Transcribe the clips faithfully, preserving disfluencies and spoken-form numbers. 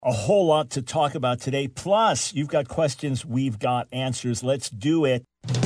A whole lot to talk about today. Plus, you've got questions, we've got answers. Let's do it.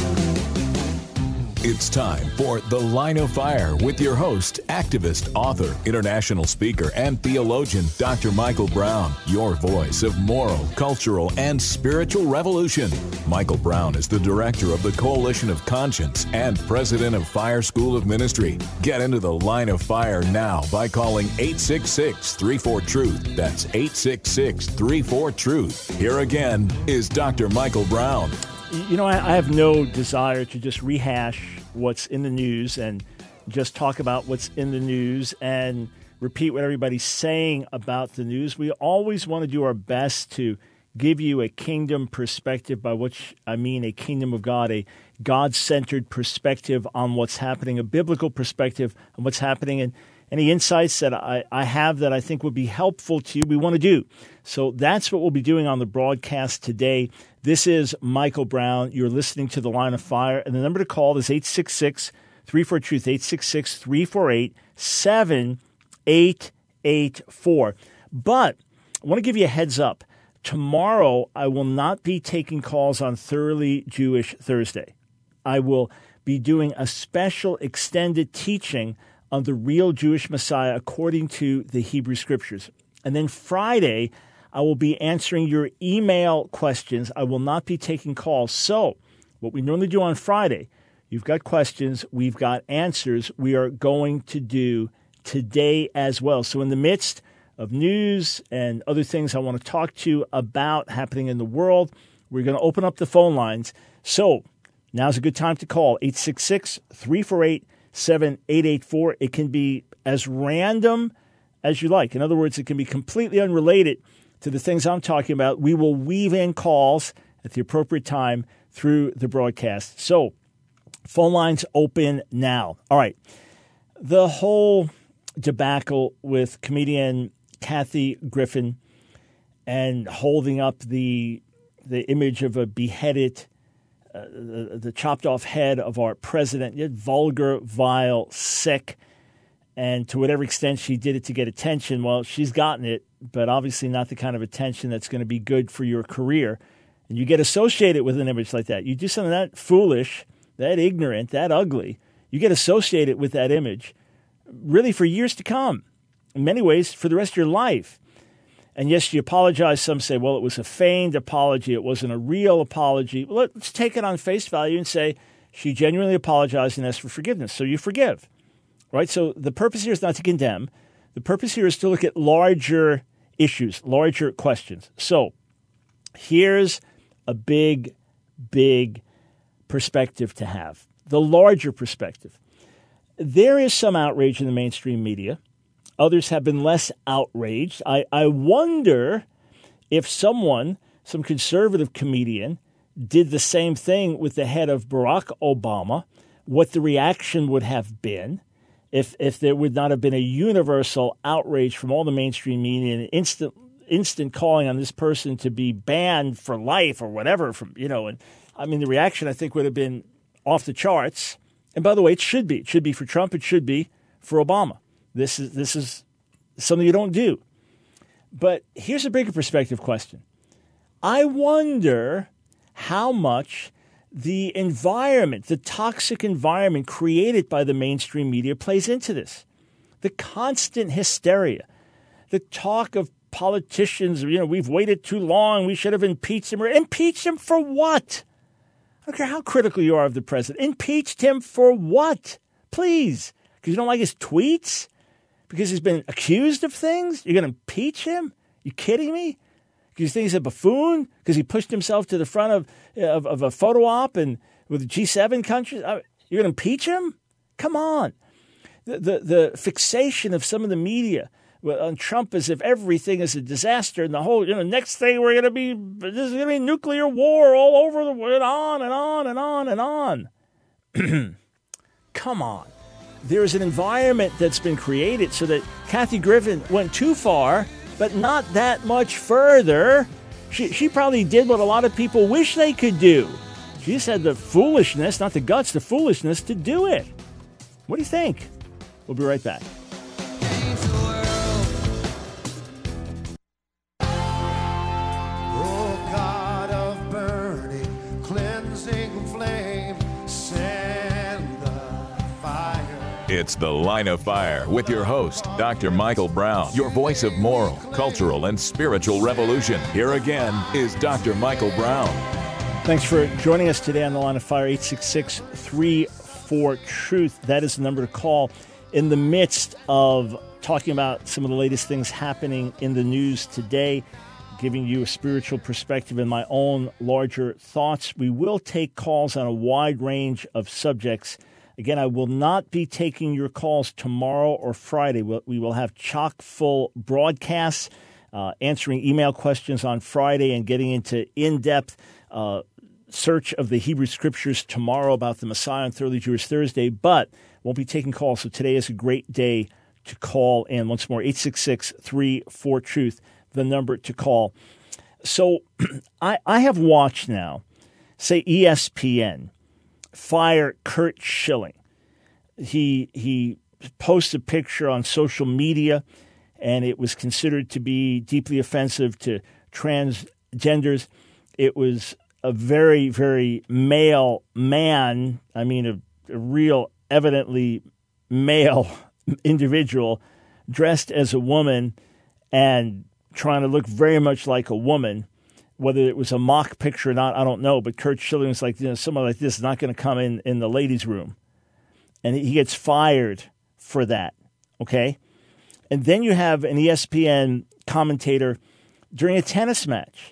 It's time for The Line of Fire with your host, activist, author, international speaker, and theologian, Doctor Michael Brown, your voice of moral, cultural, and spiritual revolution. Michael Brown is the director of the Coalition of Conscience and president of Fire School of Ministry. Get into The Line of Fire now by calling eight six six, three four, truth. That's eight six six, three four, truth. Here again is Doctor Michael Brown. You know, I, I have no desire to just rehash what's in the news and just talk about what's in the news and repeat what everybody's saying about the news. We always want to do our best to give you a kingdom perspective, by which I mean a kingdom of God, a God-centered perspective on what's happening, a biblical perspective on what's happening, and any insights that I, I have that I think would be helpful to you, we want to do. So that's what we'll be doing on the broadcast today. This is Michael Brown. You're listening to The Line of Fire. And the number to call is eight six six, three four, truth, eight six six, three four eight, seven eight eight four. But I want to give you a heads up. Tomorrow, I will not be taking calls on Thoroughly Jewish Thursday. I will be doing a special extended teaching on the real Jewish Messiah according to the Hebrew Scriptures. And then Friday, I will be answering your email questions. I will not be taking calls. So what we normally do on Friday, you've got questions, we've got answers, we are going to do today as well. So in the midst of news and other things I want to talk to you about happening in the world, we're going to open up the phone lines. So now's a good time to call, eight six six, three four eight, seven eight eight four. It can be as random as you like. In other words, it can be completely unrelated to the things I'm talking about. We will weave in calls at the appropriate time through the broadcast. So phone lines open now. All right. The whole debacle with comedian Kathy Griffin and holding up the the image of a beheaded, uh, the, the chopped off head of our president, yet vulgar, vile, sick. And to whatever extent she did it to get attention, well, she's gotten it, but obviously not the kind of attention that's going to be good for your career. And you get associated with an image like that. You do something that foolish, that ignorant, that ugly, you get associated with that image really for years to come. In many ways, for the rest of your life. And yes, you apologize. Some say, well, it was a feigned apology. It wasn't a real apology. Well, let's take it on face value and say she genuinely apologized and asked for forgiveness. So you forgive. Right? So the purpose here is not to condemn. The purpose here is to look at larger issues, larger questions. So here's a big, big perspective to have. The larger perspective. There is some outrage in the mainstream media. Others have been less outraged. I, I wonder if someone, some conservative comedian, did the same thing with the head of Barack Obama, what the reaction would have been. If if there would not have been a universal outrage from all the mainstream media and instant instant calling on this person to be banned for life or whatever, from you know, and I mean the reaction I think would have been off the charts. And by the way, it should be. It should be for Trump. It should be for Obama. This is this is something you don't do. But here's a bigger perspective question. I wonder how much the environment, the toxic environment created by the mainstream media plays into this. The constant hysteria, the talk of politicians, you know, we've waited too long, we should have impeached him. Or impeached him for what? I don't care how critical you are of the president. Impeached him for what? Please. Because you don't like his tweets? Because he's been accused of things? You're going to impeach him? You kidding me? Because you think he's a buffoon? Because he pushed himself to the front of, of, of a photo op and with G seven countries? You're going to impeach him? Come on. The, the, the fixation of some of the media on Trump as if everything is a disaster and the whole, you know, next thing we're going to be, this is going to be nuclear war all over the world, on and on and on and on. Come on. There's an environment that's been created so that Kathy Griffin went too far, but not that much further. She, she probably did what a lot of people wish they could do. She just had the foolishness, not the guts, the foolishness to do it. What do you think? We'll be right back. It's The Line of Fire with your host, Doctor Michael Brown, your voice of moral, cultural, and spiritual revolution. Here again is Doctor Michael Brown. Thanks for joining us today on The Line of Fire, eight six six, three four, truth. That is the number to call in the midst of talking about some of the latest things happening in the news today, giving you a spiritual perspective and my own larger thoughts. We will take calls on a wide range of subjects. Again, I will not be taking your calls tomorrow or Friday. We will have chock-full broadcasts, uh, answering email questions on Friday and getting into in-depth uh, search of the Hebrew Scriptures tomorrow about the Messiah on Thoroughly Jewish Thursday, but won't be taking calls. So today is a great day to call in. Once more, eight six six, three four, truth, the number to call. So I, I have watched now, say E S P N, fire Curt Schilling. He he posted a picture on social media, and it was considered to be deeply offensive to transgenders. It was a very, very male man, I mean a, a real evidently male individual dressed as a woman and trying to look very much like a woman. Whether it was a mock picture or not, I don't know. But Curt Schilling was like, you know, someone like this is not going to come in, in the ladies' room. And he gets fired for that, okay? And then you have an E S P N commentator during a tennis match.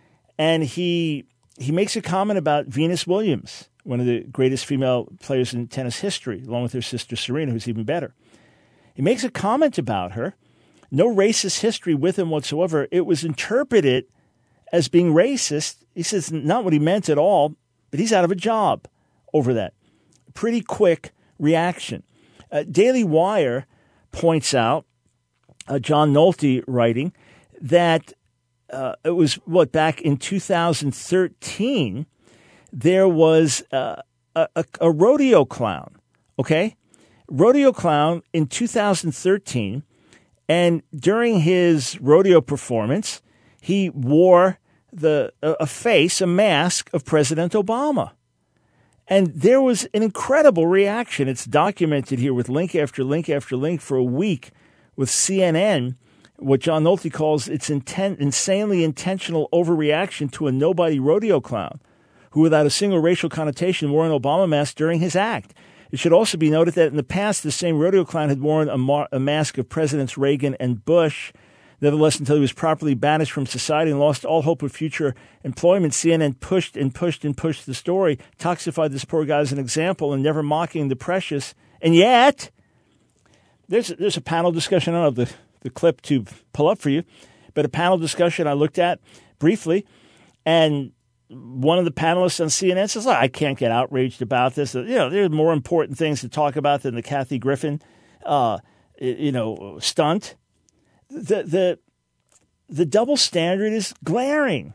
And he he makes a comment about Venus Williams, one of the greatest female players in tennis history, along with her sister Serena, who's even better. He makes a comment about her. No racist history with him whatsoever. It was interpreted as being racist. He says not what he meant at all, but he's out of a job over that. Pretty quick reaction. Uh, Daily Wire points out, uh, John Nolte writing, that uh, it was, what, back in two thousand thirteen, there was uh, a, a, a rodeo clown, okay? Rodeo clown in two thousand thirteen, and during his rodeo performance, he wore the a face, a mask of President Obama. And there was an incredible reaction. It's documented here with link after link after link for a week with C N N, what John Nolte calls its intent, insanely intentional overreaction to a nobody rodeo clown who, without a single racial connotation, wore an Obama mask during his act. It should also be noted that in the past, the same rodeo clown had worn a, mar- a mask of Presidents Reagan and Bush. Nevertheless, until he was properly banished from society and lost all hope of future employment, C N N pushed and pushed and pushed the story, toxified this poor guy as an example and never mocking the precious. And yet, there's, there's a panel discussion. I don't have the, the clip to pull up for you, but a panel discussion I looked at briefly, and one of the panelists on C N N says, "Look, I can't get outraged about this. You know, there's more important things to talk about than the Kathy Griffin, uh, you know, stunt." The, the the double standard is glaring.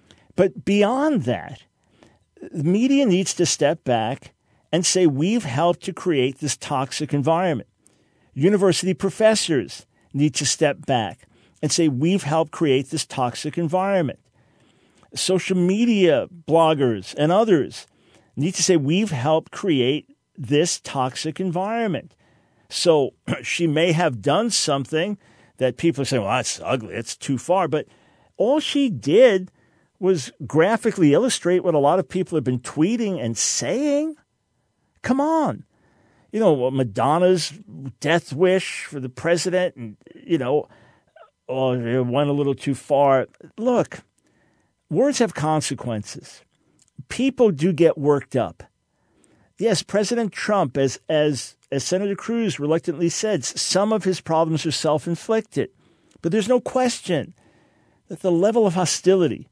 But beyond that, the media needs to step back and say, we've helped to create this toxic environment. University professors need to step back and say, we've helped create this toxic environment. Social media bloggers and others need to say, we've helped create this toxic environment. So she may have done something that people are saying, well, that's ugly, it's too far. But all she did was graphically illustrate what a lot of people have been tweeting and saying. Come on. You know, Madonna's death wish for the president, and, you know, oh, it went a little too far. Look, words have consequences. People do get worked up. Yes, President Trump, as as as Senator Cruz reluctantly said, some of his problems are self-inflicted. But there's no question that the level of hostility,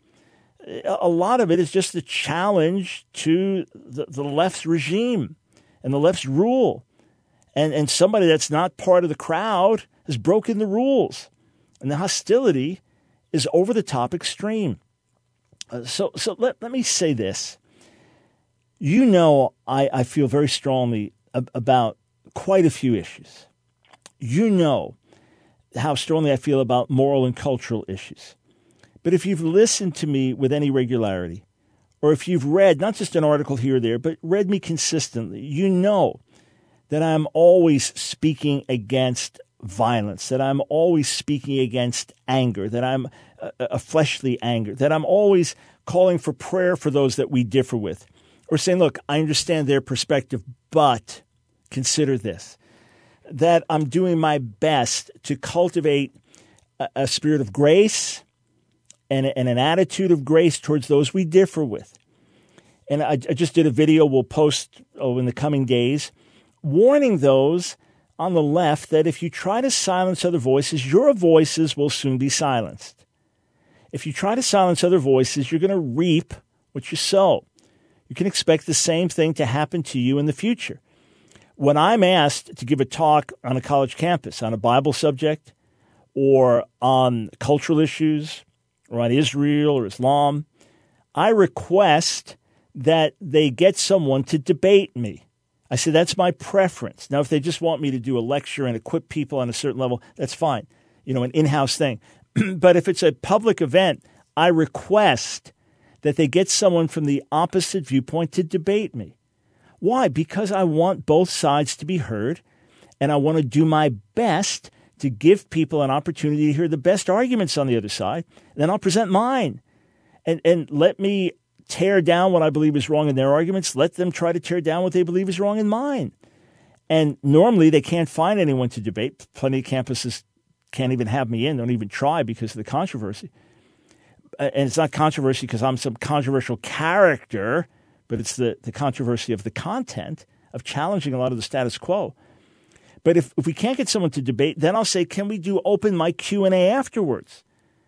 a lot of it is just a challenge to the, the left's regime and the left's rule. And, and somebody that's not part of the crowd has broken the rules. And the hostility is over the top extreme. Uh, so so let, let me say this. You know, I, I feel very strongly ab- about quite a few issues. You know how strongly I feel about moral and cultural issues. But if you've listened to me with any regularity, or if you've read not just an article here or there, but read me consistently, you know that I'm always speaking against violence, that I'm always speaking against anger, that I'm a, a fleshly anger, that I'm always calling for prayer for those that we differ with, or saying, look, I understand their perspective, but consider this, that I'm doing my best to cultivate a, a spirit of grace and, and an attitude of grace towards those we differ with. And I, I just did a video we'll post oh, in the coming days, warning those on the left that if you try to silence other voices, your voices will soon be silenced. If you try to silence other voices, you're going to reap what you sow. You can expect the same thing to happen to you in the future. When I'm asked to give a talk on a college campus on a Bible subject or on cultural issues or on Israel or Islam, I request that they get someone to debate me. I say that's my preference. Now, if they just want me to do a lecture and equip people on a certain level, that's fine, you know, an in-house thing. But if it's a public event, I request that they get someone from the opposite viewpoint to debate me. Why? Because I want both sides to be heard, and I want to do my best to give people an opportunity to hear the best arguments on the other side. Then I'll present mine. And, and let me tear down what I believe is wrong in their arguments. Let them try to tear down what they believe is wrong in mine. And normally they can't find anyone to debate. Plenty of campuses can't even have me in, don't even try because of the controversy. And it's not controversy because I'm some controversial character, but it's the, the controversy of the content, of challenging a lot of the status quo. But if, if we can't get someone to debate, then I'll say, can we do open mic Q and A afterwards?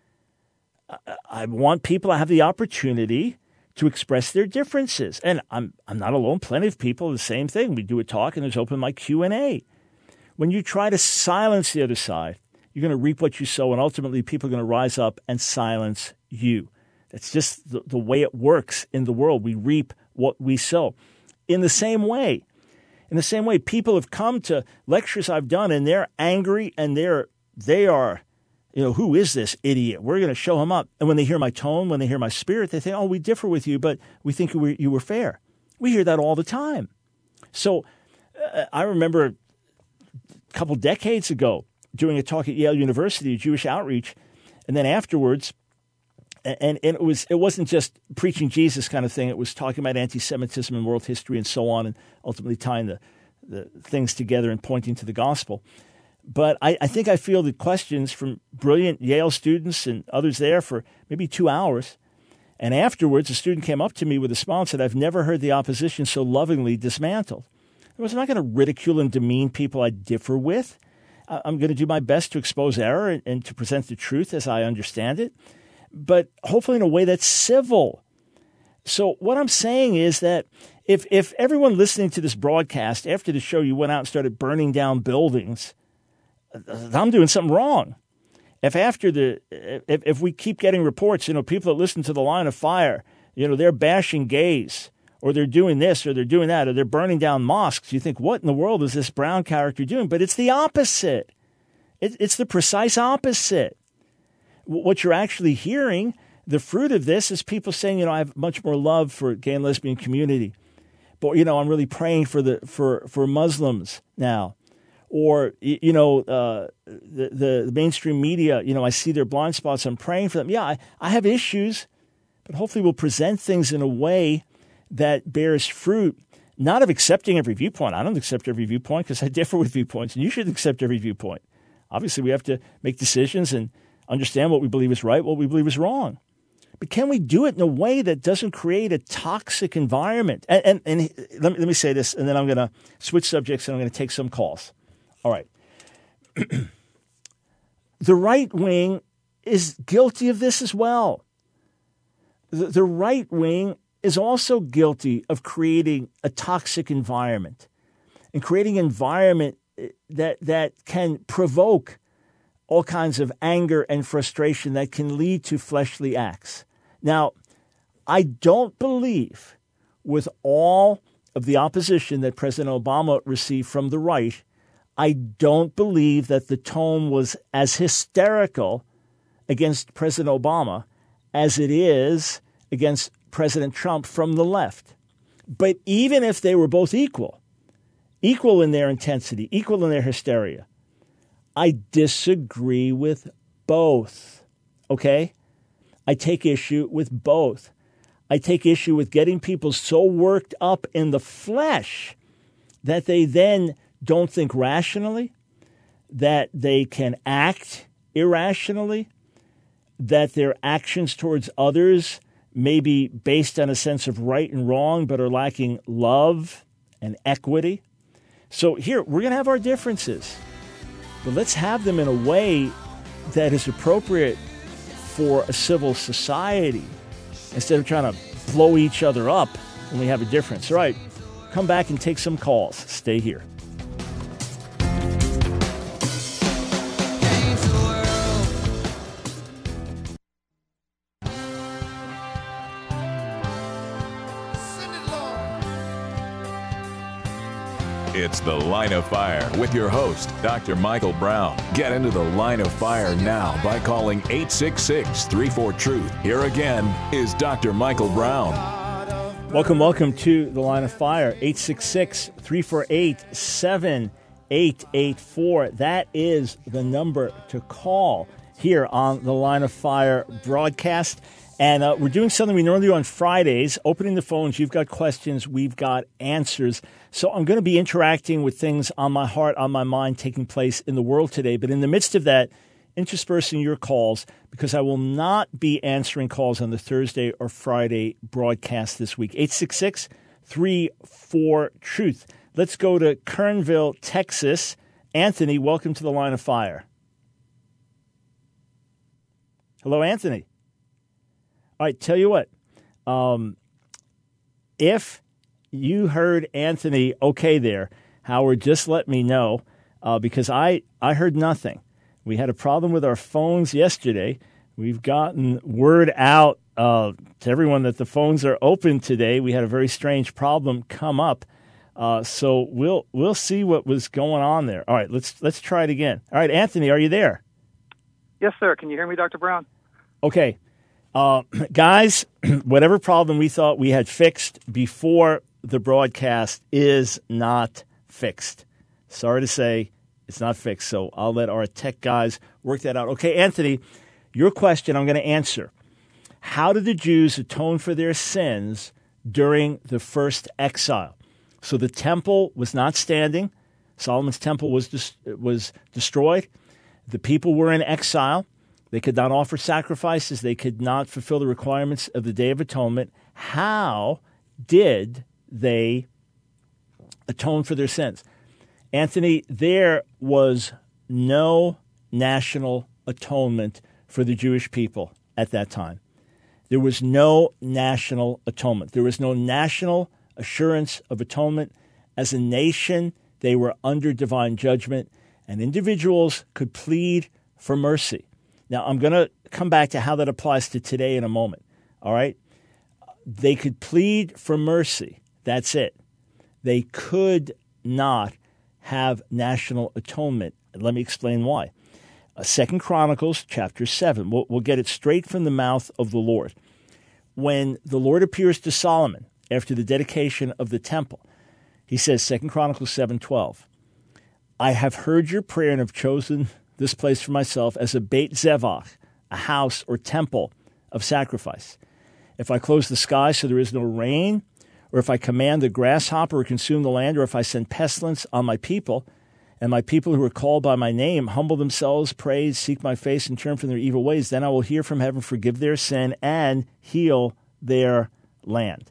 I, I want people to have the opportunity to express their differences. And I'm I'm not alone. Plenty of people, the same thing. We do a talk and there's open mic Q and A. When you try to silence the other side, you're going to reap what you sow, and ultimately people are going to rise up and silence you. That's just the, the way it works in the world. We reap what we sow. In the same way, in the same way, people have come to lectures I've done, and they're angry, and they're they are, you know, who is this idiot? We're going to show him up. And when they hear my tone, when they hear my spirit, they think, oh, we differ with you, but we think you were, you were fair. We hear that all the time. So uh, I remember a couple decades ago doing a talk at Yale University, Jewish outreach, and then afterwards, and, and it was it wasn't just preaching Jesus kind of thing. It was talking about anti-Semitism and world history and so on, and ultimately tying the, the things together and pointing to the gospel. But I, I think I fielded questions from brilliant Yale students and others there for maybe two hours. And afterwards, a student came up to me with a smile and said, I've never heard the opposition so lovingly dismantled. I was not going to ridicule and demean people I differ with. I'm going to do my best to expose error and, and to present the truth as I understand it, but hopefully in a way that's civil. So what I'm saying is that if if everyone listening to this broadcast after the show, you went out and started burning down buildings, I'm doing something wrong. If after the if, if we keep getting reports, you know, people that listen to the Line of Fire, you know, they're bashing gays, or they're doing this, or they're doing that, or they're burning down mosques, you think, what in the world is this Brown character doing? But it's the opposite. It, it's the precise opposite. What you're actually hearing, the fruit of this, is people saying, you know, I have much more love for gay and lesbian community. But, you know, I'm really praying for the for, for Muslims now. Or, you know, uh, the, the, the mainstream media, you know, I see their blind spots. I'm praying for them. Yeah, I, I have issues, but hopefully we'll present things in a way that bears fruit, not of accepting every viewpoint. I don't accept every viewpoint because I differ with viewpoints, and you should accept every viewpoint. Obviously, we have to make decisions and understand what we believe is right, what we believe is wrong. But can we do it in a way that doesn't create a toxic environment? And, and, and let, me, let me say this, and then I'm going to switch subjects, and I'm going to take some calls. All right. The right wing is guilty of this as well. The, the right wing is also guilty of creating a toxic environment and creating an environment that that can provoke all kinds of anger and frustration that can lead to fleshly acts. Now, I don't believe with all of the opposition that President Obama received from the right, I don't believe that the tone was as hysterical against President Obama as it is against President Trump from the left. But even if they were both equal, equal in their intensity, equal in their hysteria. I disagree with both, okay? I take issue with both. I take issue with getting people so worked up in the flesh that they then don't think rationally, that they can act irrationally, that their actions towards others may be based on a sense of right and wrong, but are lacking love and equity. So here, we're going to have our differences, but let's have them in a way that is appropriate for a civil society instead of trying to blow each other up when we have a difference. All right, come back and take some calls. Stay here. It's The Line of Fire with your host, Doctor Michael Brown. Get into the Line of Fire now by calling eight six six, three four, truth. Here again is Doctor Michael Brown. Welcome, welcome to The Line of Fire, eight six six, three four eight, seven eight eight four. That is the number to call here on The Line of Fire broadcast. And uh, we're doing something we normally do on Fridays, opening the phones. You've got questions, we've got answers. So I'm going to be interacting with things on my heart, on my mind, taking place in the world today. But in the midst of that, interspersing your calls, because I will not be answering calls on the Thursday or Friday broadcast this week. eight six six, three four, truth. Let's go to Kernville, Texas. Anthony, welcome to the Line of Fire. Hello, Anthony. All right, tell you what, um, if you heard Anthony okay there, Howard, just let me know, uh, because I, I heard nothing. We had a problem with our phones yesterday. We've gotten word out uh, to everyone that the phones are open today. We had a very strange problem come up, uh, so we'll we'll see what was going on there. All right, let's let's try it again. All right, Anthony, are you there? Yes, sir. Can you hear me, Doctor Brown? Okay. Uh, guys, whatever problem we thought we had fixed before the broadcast is not fixed. Sorry to say, it's not fixed. So I'll let our tech guys work that out. Okay, Anthony, your question I'm going to answer. How did the Jews atone for their sins during the first exile? So the temple was not standing. Solomon's temple was des- was destroyed. The people were in exile. They could not offer sacrifices. They could not fulfill the requirements of the Day of Atonement. How did they atone for their sins? Anthony, there was no national atonement for the Jewish people at that time. There was no national atonement. There was no national assurance of atonement. As a nation, they were under divine judgment, and individuals could plead for mercy. Now, I'm going to come back to how that applies to today in a moment, all right? They could plead for mercy. That's it. They could not have national atonement. Let me explain why. Uh, Second Chronicles chapter seven. We'll, we'll get it straight from the mouth of the Lord. When the Lord appears to Solomon after the dedication of the temple, he says, Second Chronicles seven twelve, I have heard your prayer and have chosen this place for myself as a Beit Zevach, a house or temple of sacrifice. If I close the sky so there is no rain, or if I command the grasshopper or consume the land, or if I send pestilence on my people, and my people who are called by my name humble themselves, pray, seek my face, and turn from their evil ways, then I will hear from heaven, forgive their sin, and heal their land.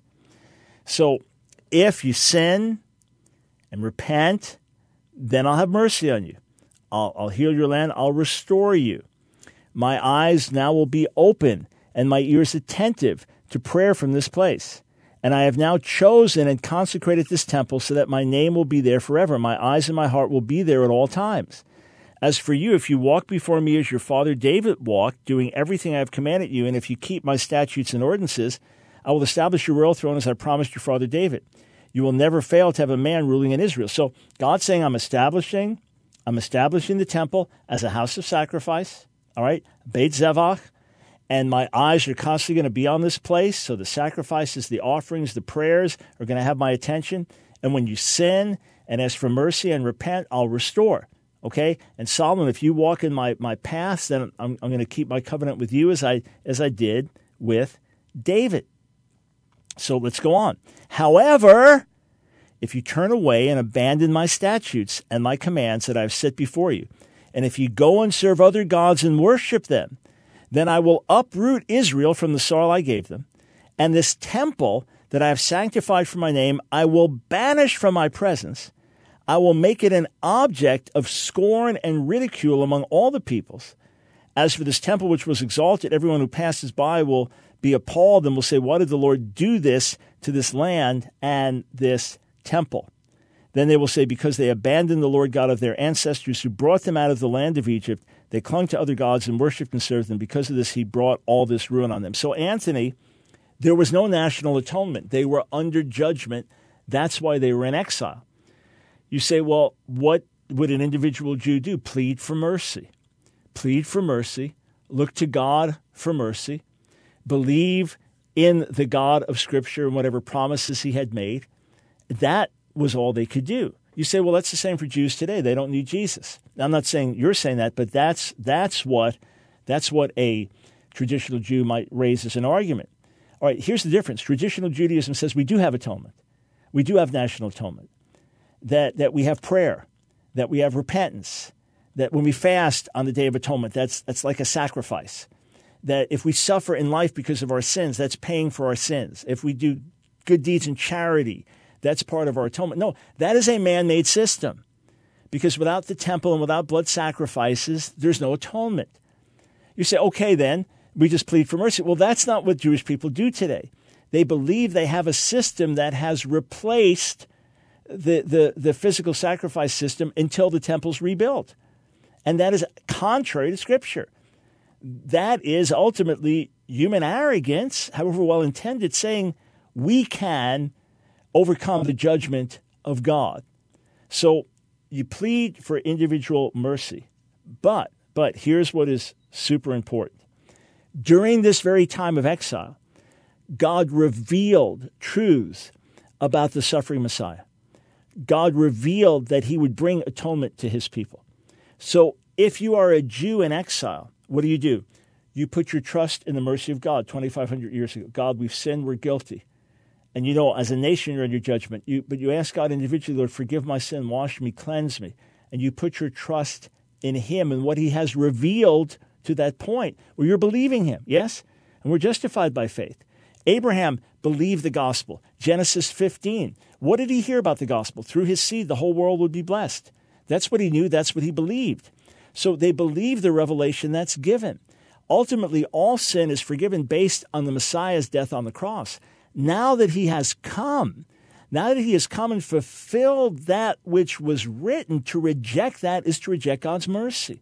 So if you sin and repent, then I'll have mercy on you. I'll, I'll heal your land. I'll restore you. My eyes now will be open and my ears attentive to prayer from this place. And I have now chosen and consecrated this temple so that my name will be there forever. My eyes and my heart will be there at all times. As for you, if you walk before me as your father David walked, doing everything I have commanded you, and if you keep my statutes and ordinances, I will establish your royal throne as I promised your father David. You will never fail to have a man ruling in Israel. So God's saying, I'm establishing I'm establishing the temple as a house of sacrifice, all right, Beit Zevach, and my eyes are constantly going to be on this place, so the sacrifices, the offerings, the prayers are going to have my attention. And when you sin and ask for mercy and repent, I'll restore. Okay? And Solomon, if you walk in my, my paths, then I'm, I'm going to keep my covenant with you as I as I did with David. So let's go on. However, if you turn away and abandon my statutes and my commands that I've set before you, and if you go and serve other gods and worship them, then I will uproot Israel from the soil I gave them, and this temple that I have sanctified for my name, I will banish from my presence. I will make it an object of scorn and ridicule among all the peoples. As for this temple which was exalted, everyone who passes by will be appalled and will say, why did the Lord do this to this land and this temple? Then they will say, because they abandoned the Lord God of their ancestors who brought them out of the land of Egypt, they clung to other gods and worshipped and served them. Because of this, he brought all this ruin on them. So Anthony, there was no national atonement. They were under judgment. That's why they were in exile. You say, well, what would an individual Jew do? Plead for mercy. Plead for mercy. Look to God for mercy. Believe in the God of Scripture and whatever promises he had made. That was all they could do. You say, well, that's the same for Jews today. They don't need Jesus. Now, I'm not saying you're saying that, but that's that's what that's what a traditional Jew might raise as an argument. All right, here's the difference. Traditional Judaism says we do have atonement. We do have national atonement. That that we have prayer, that we have repentance, that when we fast on the Day of Atonement, that's that's like a sacrifice. That if we suffer in life because of our sins, that's paying for our sins. If we do good deeds in charity, that's part of our atonement. No, that is a man-made system. Because without the temple and without blood sacrifices, there's no atonement. You say, okay, then, we just plead for mercy. Well, that's not what Jewish people do today. They believe they have a system that has replaced the, the, the physical sacrifice system until the temple's rebuilt. And that is contrary to Scripture. That is ultimately human arrogance, however well-intended, saying we can overcome the judgment of God. So you plead for individual mercy. But, but here's what is super important. During this very time of exile, God revealed truths about the suffering Messiah. God revealed that he would bring atonement to his people. So if you are a Jew in exile, what do you do? You put your trust in the mercy of God twenty-five hundred years ago. God, we've sinned, we're guilty. And you know, as a nation, you're under judgment. You, but you ask God individually, Lord, forgive my sin, wash me, cleanse me. And you put your trust in him and what he has revealed to that point where you're believing him, yes? And we're justified by faith. Abraham believed the gospel. Genesis fifteen. What did he hear about the gospel? Through his seed, the whole world would be blessed. That's what he knew. That's what he believed. So they believe the revelation that's given. Ultimately, all sin is forgiven based on the Messiah's death on the cross. Now that he has come, now that he has come and fulfilled that which was written, to reject that is to reject God's mercy.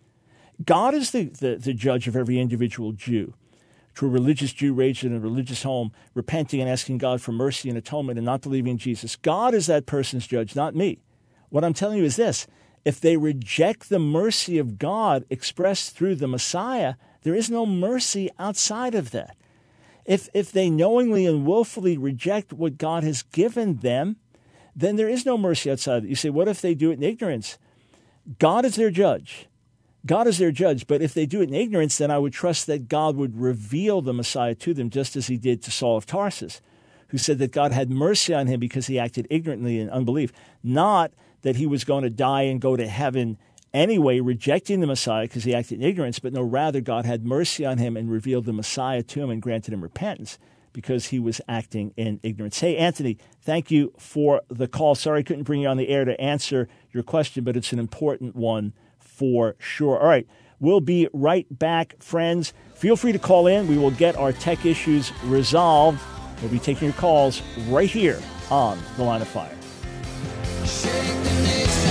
God is the, the, the judge of every individual Jew. To a religious Jew raised in a religious home, repenting and asking God for mercy and atonement and not believing in Jesus, God is that person's judge, not me. What I'm telling you is this. If they reject the mercy of God expressed through the Messiah, there is no mercy outside of that. If if they knowingly and willfully reject what God has given them, then there is no mercy outside of it. You say, what if they do it in ignorance? God is their judge. God is their judge. But if they do it in ignorance, then I would trust that God would reveal the Messiah to them, just as he did to Saul of Tarsus, who said that God had mercy on him because he acted ignorantly in unbelief, not that he was going to die and go to heaven anyway, rejecting the Messiah because he acted in ignorance, but no, rather God had mercy on him and revealed the Messiah to him and granted him repentance because he was acting in ignorance. Hey, Anthony, thank you for the call. Sorry I couldn't bring you on the air to answer your question, but it's an important one for sure. All right, we'll be right back, friends. Feel free to call in. We will get our tech issues resolved. We'll be taking your calls right here on The Line of Fire. Shake the nation,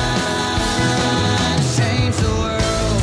change the world.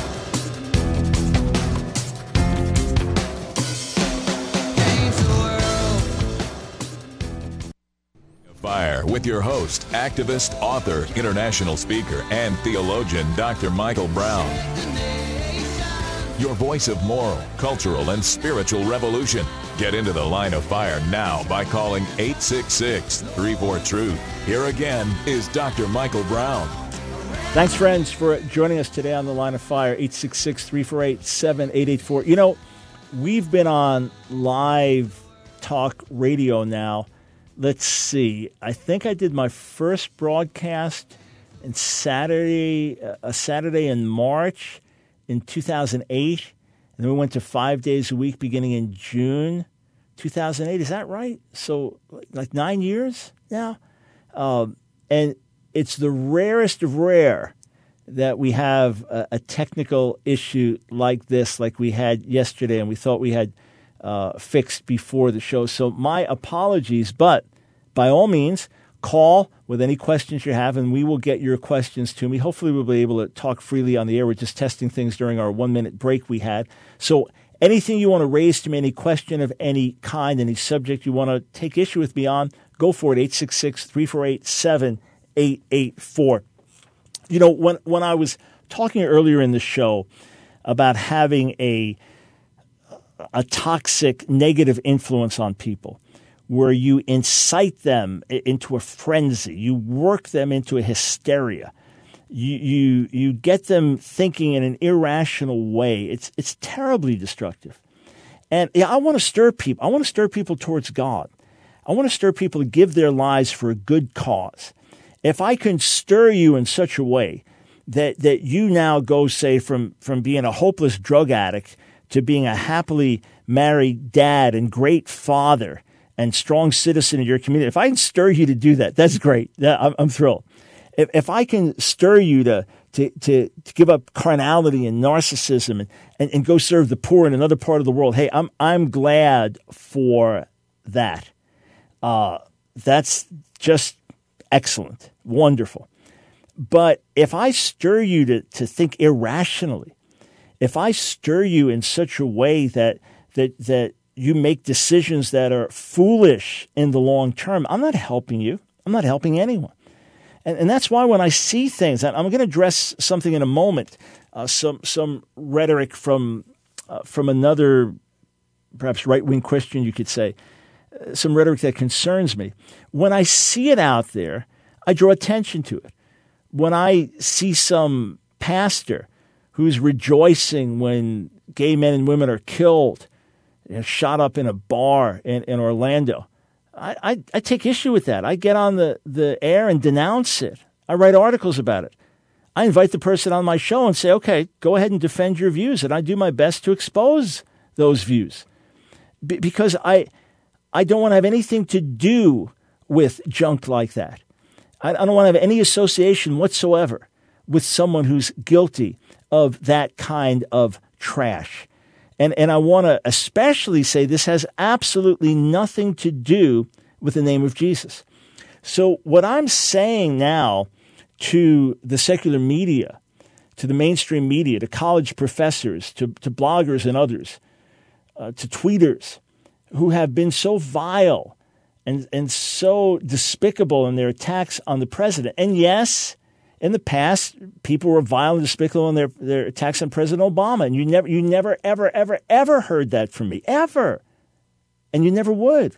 Change the world. Fire with your host, activist, author, international speaker, and theologian, Doctor Michael Brown. your voice of moral, cultural, and spiritual revolution. Get into the Line of Fire now by calling eight six six, three four, truth. Here again is Doctor Michael Brown. Thanks, friends, for joining us today on the Line of Fire, eight six six, three four eight, seven eight eight four. You know, we've been on live talk radio now. Let's see. I think I did my first broadcast in Saturday, uh, a Saturday in March in two thousand eight. And then we went to five days a week beginning in June two thousand eight. Is that right? So like nine years now? Um, and it's the rarest of rare that we have a, a technical issue like this, like we had yesterday, and we thought we had uh, fixed before the show. So my apologies, but by all means, call with any questions you have, and we will get your questions to me. Hopefully we'll be able to talk freely on the air. We're just testing things during our one-minute break we had. So anything you want to raise to me, any question of any kind, any subject you want to take issue with me on, go for it, eight six six, three four eight, seven eight eight four. You know, when when I was talking earlier in the show about having a a toxic, negative influence on people, where you incite them into a frenzy, you work them into a hysteria, you you you get them thinking in an irrational way. It's it's terribly destructive. And yeah, I want to stir people. I want to stir people towards God. I want to stir people to give their lives for a good cause. If I can stir you in such a way that that you now go, say, from, from being a hopeless drug addict to being a happily married dad and great father and strong citizen of your community, if I can stir you to do that, that's great. I'm, I'm thrilled. If, if I can stir you to, to, to, to give up carnality and narcissism and, and, and go serve the poor in another part of the world, hey, I'm I'm glad for that. Uh, that's just excellent, wonderful. But if I stir you to, to think irrationally, if I stir you in such a way that that that you make decisions that are foolish in the long term, I'm not helping you. I'm not helping anyone. And, and that's why when I see things, and I'm going to address something in a moment, uh, some some rhetoric from uh, from another, perhaps right-wing Christian, you could say, uh, some rhetoric that concerns me. When I see it out there, I draw attention to it. When I see some pastor who's rejoicing when gay men and women are killed, you know, shot up in a bar in, in Orlando, I, I, I take issue with that. I get on the, the air and denounce it. I write articles about it. I invite the person on my show and say, okay, go ahead and defend your views. And I do my best to expose those views. B- because I, I don't want to have anything to do with junk like that. I, I don't want to have any association whatsoever with someone who's guilty of that kind of trash. And and I want to especially say this has absolutely nothing to do with the name of Jesus. So what I'm saying now to the secular media, to the mainstream media, to college professors, to, to bloggers and others, uh, to tweeters who have been so vile and, and so despicable in their attacks on the president. And yes, in the past, people were vile and despicable in their, their attacks on President Obama. And you never, you never, ever, ever, ever heard that from me. Ever. And you never would.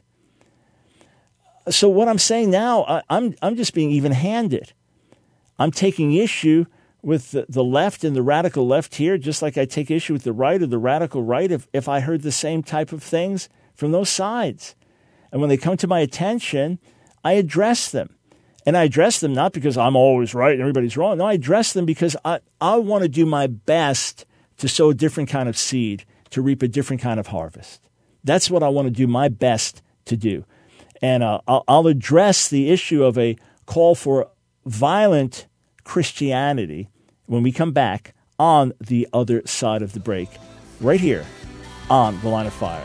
So what I'm saying now, I, I'm, I'm just being even-handed. I'm taking issue with the, the left and the radical left here, just like I take issue with the right or the radical right if, if I heard the same type of things from those sides. And when they come to my attention, I address them. And I address them not because I'm always right and everybody's wrong. No, I address them because I, I want to do my best to sow a different kind of seed, to reap a different kind of harvest. That's what I want to do my best to do. And uh, I'll, I'll address the issue of a call for violent Christianity when we come back on the other side of the break, right here on The Line of Fire.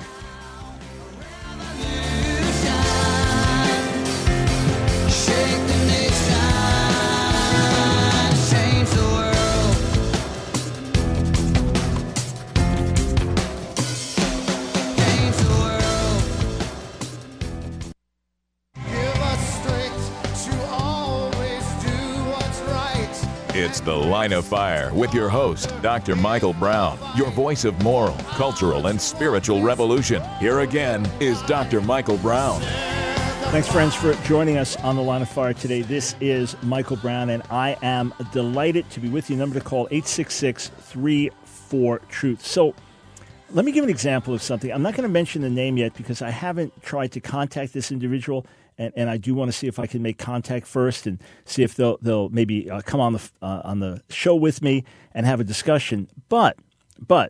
It's The Line of Fire with your host, Doctor Michael Brown, your voice of moral, cultural, and spiritual revolution. Here again is Doctor Michael Brown. Thanks, friends, for joining us on The Line of Fire today. This is Michael Brown, and I am delighted to be with you. Number to call, eight six six, three four, truth. So let me give an example of something. I'm not going to mention the name yet because I haven't tried to contact this individual, and, and I do want to see if I can make contact first and see if they'll they'll maybe uh, come on the uh, on the show with me and have a discussion. But but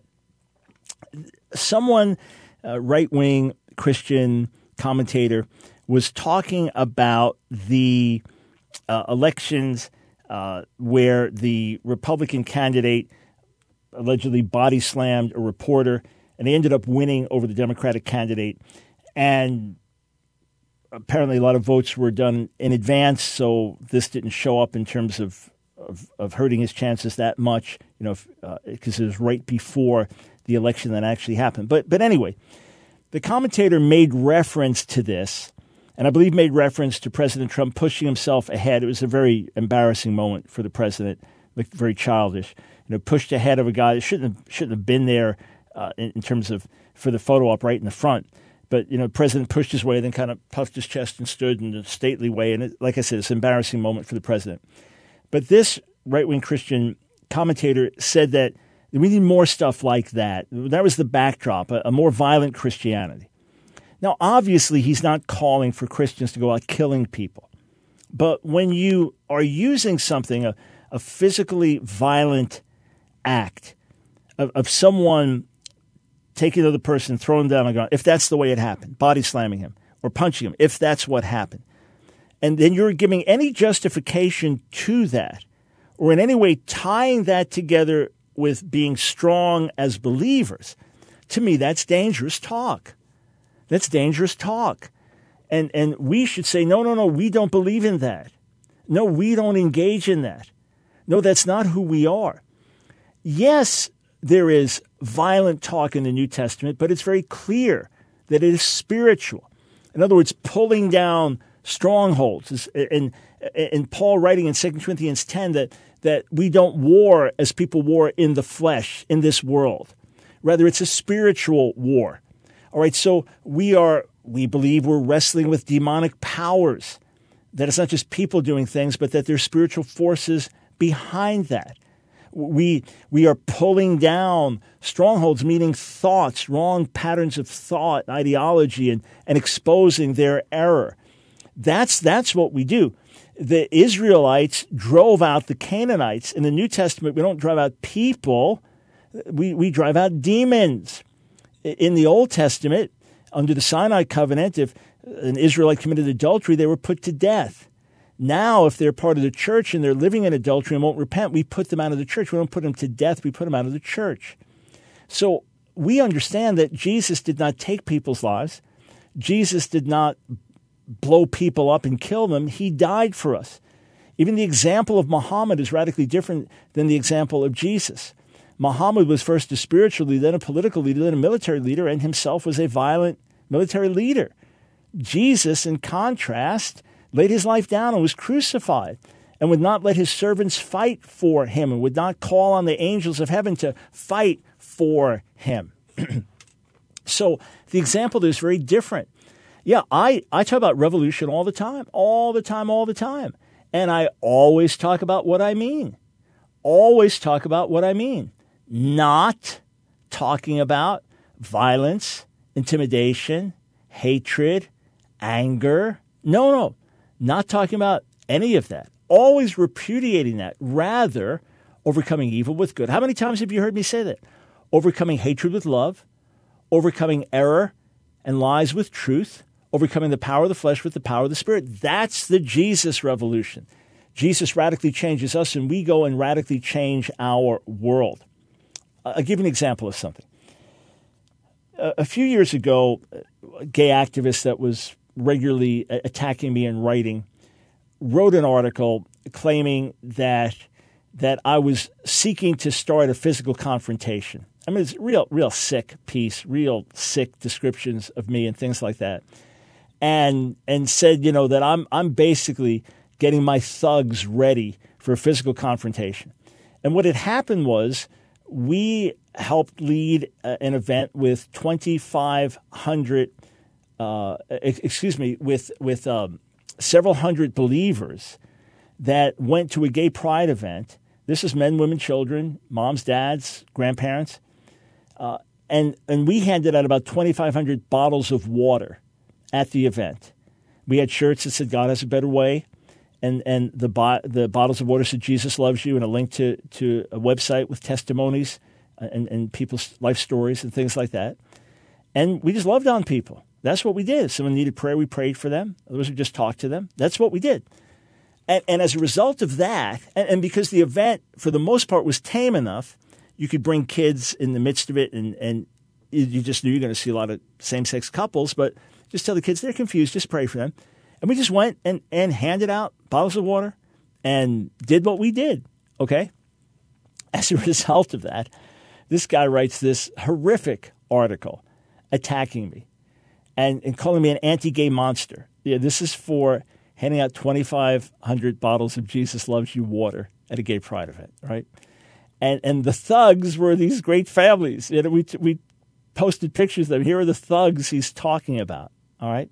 someone, uh, right-wing Christian commentator, was talking about the uh, elections uh, where the Republican candidate allegedly body slammed a reporter, and they ended up winning over the Democratic candidate. And apparently a lot of votes were done in advance, so this didn't show up in terms of of, of hurting his chances that much, you know, because uh, it was right before the election that actually happened. But but anyway, the commentator made reference to this, and I believe made reference to President Trump pushing himself ahead. It was a very embarrassing moment for the president, like very childish. You know, pushed ahead of a guy that shouldn't have, shouldn't have been there uh, in, in terms of for the photo op right in the front. But, you know, the president pushed his way, then kind of puffed his chest and stood in a stately way. And it, like I said, it's an embarrassing moment for the president. But this right-wing Christian commentator said that we need more stuff like that. That was the backdrop, a, a more violent Christianity. Now, obviously, he's not calling for Christians to go out killing people. But when you are using something, a, a physically violent act of, of someone taking another person, throwing them down on the ground, if that's the way it happened, body slamming him or punching him, if that's what happened, and then you're giving any justification to that or in any way tying that together with being strong as believers, to me, that's dangerous talk. That's dangerous talk. And, and we should say, no, no, no, we don't believe in that. No, we don't engage in that. No, that's not who we are. Yes, there is violent talk in the New Testament, but it's very clear that it is spiritual. In other words, pulling down strongholds. And, and Paul writing in Second Corinthians ten that, that we don't war as people war in the flesh, in this world. Rather, it's a spiritual war. All right, so we are, we believe we're wrestling with demonic powers, that it's not just people doing things, but that there's spiritual forces behind that. We we are pulling down strongholds, meaning thoughts, wrong patterns of thought, ideology, and, and exposing their error. That's that's what we do. The Israelites drove out the Canaanites. In the New Testament, we don't drive out people. We, we drive out demons. In the Old Testament, under the Sinai covenant, if an Israelite committed adultery, they were put to death. Now, if they're part of the church and they're living in adultery and won't repent, we put them out of the church. We don't put them to death. We put them out of the church. So we understand that Jesus did not take people's lives. Jesus did not blow people up and kill them. He died for us. Even the example of Muhammad is radically different than the example of Jesus. Muhammad was first a spiritual leader, then a political leader, then a military leader, and himself was a violent military leader. Jesus, in contrast, laid his life down and was crucified and would not let his servants fight for him and would not call on the angels of heaven to fight for him. So the example there is very different. Yeah, I, I talk about revolution all the time, all the time, all the time. And I always talk about what I mean. Always talk about what I mean. Not talking about violence, intimidation, hatred, anger. No, no. Not talking about any of that. Always repudiating that. Rather, overcoming evil with good. How many times have you heard me say that? Overcoming hatred with love, overcoming error and lies with truth, overcoming the power of the flesh with the power of the Spirit. That's the Jesus revolution. Jesus radically changes us, and we go and radically change our world. I'll give you an example of something. A few years ago, a gay activist that was regularly attacking me in writing wrote an article claiming that that I was seeking to start a physical confrontation. I mean, it's real, real sick piece, real sick descriptions of me and things like that, and and said, you know, that I'm I'm basically getting my thugs ready for a physical confrontation. And what had happened was we helped lead uh, an event with twenty-five hundred, uh, excuse me, with with um, several hundred believers that went to a gay pride event. This is men, women, children, moms, dads, grandparents. Uh, and, and we handed out about twenty-five hundred bottles of water at the event. We had shirts that said, God has a better way. And and the bo- the bottles of water said, Jesus loves you, and a link to, to a website with testimonies and, and people's life stories and things like that. And we just loved on people. That's what we did. If someone needed prayer, we prayed for them. Others, we just talked to them. That's what we did. And, and as a result of that, and, and because the event, for the most part, was tame enough, you could bring kids in the midst of it, and, and you, you just knew you're going to see a lot of same-sex couples, but just tell the kids they're confused, just pray for them. And we just went and, and handed out bottles of water and did what we did, okay? As a result of that, this guy writes this horrific article attacking me and, and calling me an anti-gay monster. Yeah, this is for handing out twenty-five hundred bottles of Jesus Loves You water at a gay pride event, right? And and the thugs were these great families. You know, we we posted pictures of them. Here are the thugs he's talking about, all right?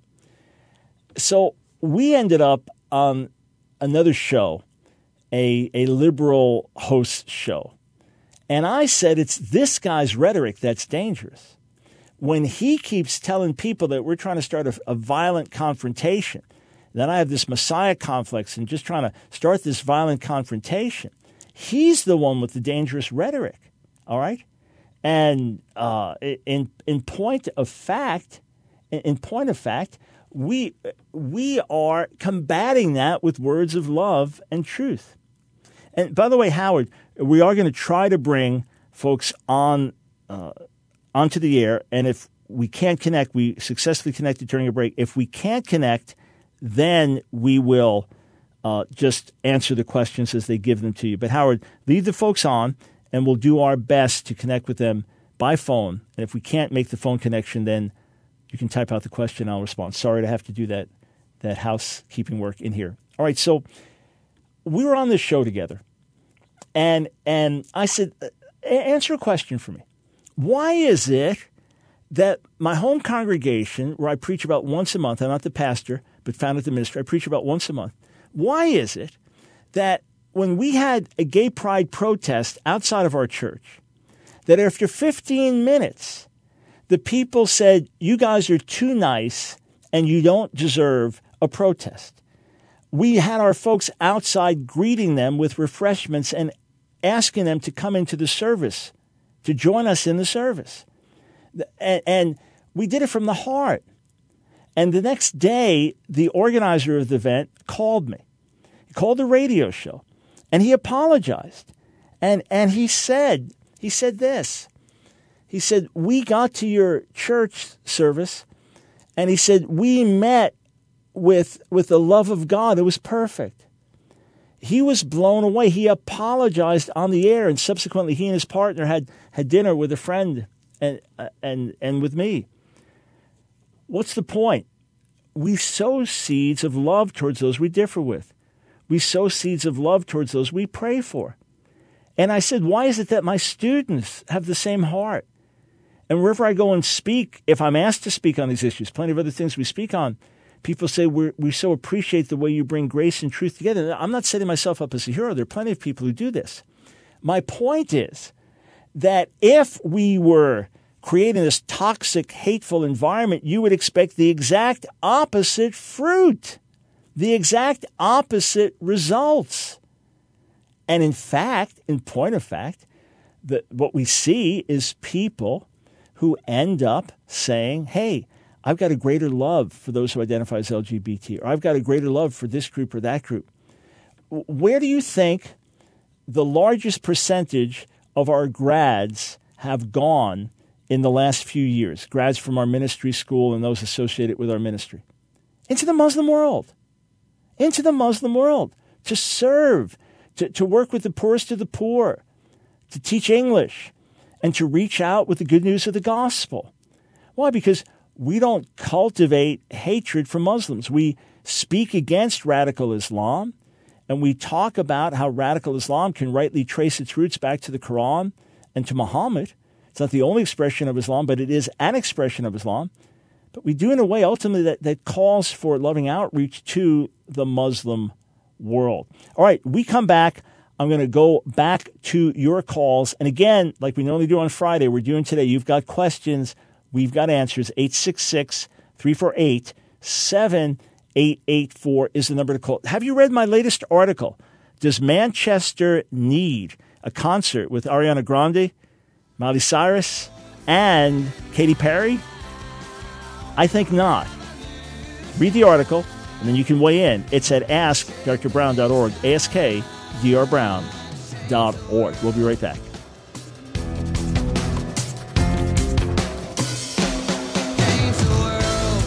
So we ended up on another show, a, a liberal host show. And I said, it's this guy's rhetoric that's dangerous. When he keeps telling people that we're trying to start a, a violent confrontation, then I have this Messiah complex and just trying to start this violent confrontation, he's the one with the dangerous rhetoric, all right? And uh, in in point of fact, in point of fact, we we are combating that with words of love and truth. And by the way, Howard, we are going to try to bring folks on uh, onto the air, and if we can't connect, we successfully connected during a break. If we can't connect, then we will uh, just answer the questions as they give them to you. But Howard, leave the folks on, and we'll do our best to connect with them by phone. And if we can't make the phone connection, then you can type out the question. I'll respond. Sorry to have to do that, that housekeeping work in here. All right, so we were on this show together, and and I said, answer a question for me. Why is it that my home congregation, where I preach about once a month, I'm not the pastor, but founded the ministry, I preach about once a month. Why is it that when we had a gay pride protest outside of our church, that after fifteen minutes, the people said, you guys are too nice and you don't deserve a protest? We had our folks outside greeting them with refreshments and asking them to come into the service, to join us in the service. And, and we did it from the heart. And the next day, the organizer of the event called me. He called the radio show, and he apologized. And and he said, he said this. He said, we got to your church service, and he said, we met with, with the love of God. It was perfect. He was blown away. He apologized on the air, and subsequently he and his partner had, had dinner with a friend and uh, and and with me. What's the point? We sow seeds of love towards those we differ with. We sow seeds of love towards those we pray for. And I said, why is it that my students have the same heart? And wherever I go and speak, if I'm asked to speak on these issues, plenty of other things we speak on, people say, We're, we so appreciate the way you bring grace and truth together. I'm not setting myself up as a hero. There are plenty of people who do this. My point is that if we were creating this toxic, hateful environment, you would expect the exact opposite fruit, the exact opposite results. And in fact, in point of fact, the, what we see is people who end up saying, hey, I've got a greater love for those who identify as L G B T, or I've got a greater love for this group or that group. Where do you think the largest percentage of our grads have gone in the last few years, grads from our ministry school and those associated with our ministry? Into the Muslim world. Into the Muslim world. To serve, to, to work with the poorest of the poor, to teach English, and to reach out with the good news of the gospel. Why? Because we don't cultivate hatred for Muslims. We speak against radical Islam, and we talk about how radical Islam can rightly trace its roots back to the Quran and to Muhammad. It's not the only expression of Islam, but it is an expression of Islam. But we do in a way ultimately that, that calls for loving outreach to the Muslim world. All right, we come back. I'm going to go back to your calls. And again, like we normally do on Friday, we're doing today. You've got questions. We've got answers. eight six six, three four eight, seven eight eight four is the number to call. Have you read my latest article? Does Manchester need a concert with Ariana Grande, Miley Cyrus, and Katy Perry? I think not. Read the article, and then you can weigh in. It's at ask dr brown dot org, ask dr brown dot org. We'll be right back. Change the world.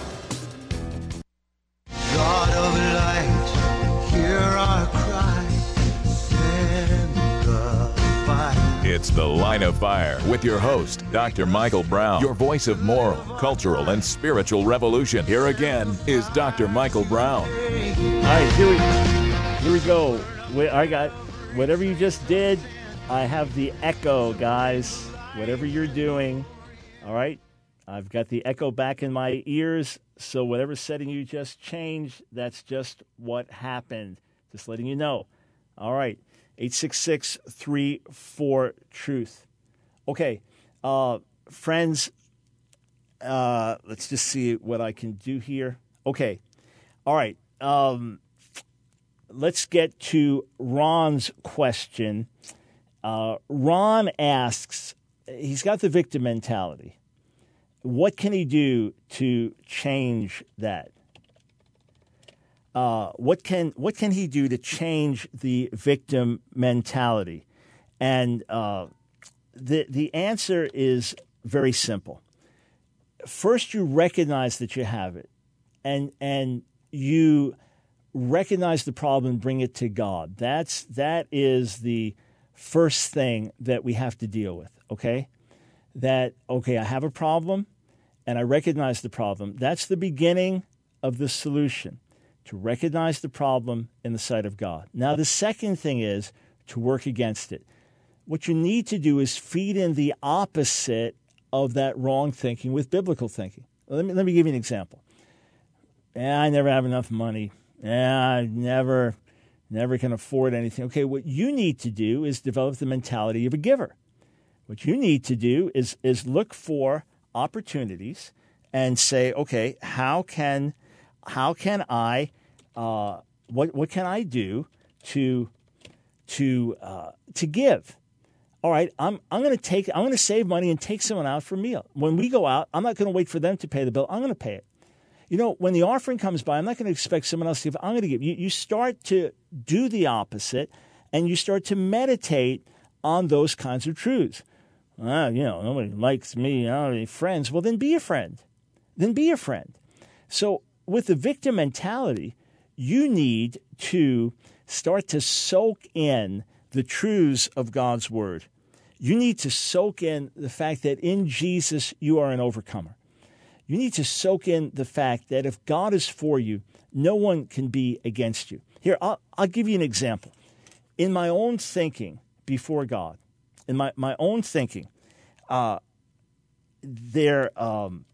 God of light, hear our cry. Send the fire. It's The Line of Fire with your host, Doctor Michael Brown, your voice of moral, cultural, and spiritual revolution. Here again is Doctor Michael Brown. All right, here we, here we go. We- I got whatever you just did. I have the echo, guys. Whatever you're doing, all right? I've got the echo back in my ears. So whatever setting you just changed, that's just what happened. Just letting you know. All right. eight six six, three four, truth. Okay. Uh, friends, uh, let's just see what I can do here. Okay. All right. Um, let's get to Ron's question. Uh, Ron asks, he's got the victim mentality. What can he do to change that? Uh, what can what can he do to change the victim mentality? And uh, the the answer is very simple. First, you recognize that you have it, and and you recognize the problem and bring it to God. That's that is the first thing that we have to deal with. Okay, that okay, I have a problem, and I recognize the problem. That's the beginning of the solution. To recognize the problem in the sight of God. Now, the second thing is to work against it. What you need to do is feed in the opposite of that wrong thinking with biblical thinking. Let me, let me give you an example. Yeah, I never have enough money. Yeah, I never, never can afford anything. Okay, what you need to do is develop the mentality of a giver. What you need to do is, is look for opportunities and say, okay, how can... How can I, uh, what what can I do to to uh, to give? All right, I'm I'm going to take I'm going to save money and take someone out for a meal. When we go out, I'm not going to wait for them to pay the bill. I'm going to pay it. You know, when the offering comes by, I'm not going to expect someone else to give. I'm going to give. You you start to do the opposite, and you start to meditate on those kinds of truths. Ah, you know, nobody likes me. I don't have any friends. Well, then be a friend. Then be a friend. So. With the victim mentality, you need to start to soak in the truths of God's word. You need to soak in the fact that in Jesus you are an overcomer. You need to soak in the fact that if God is for you, no one can be against you. Here, I'll, I'll give you an example. In my own thinking before God, in my, my own thinking, uh, there... Um,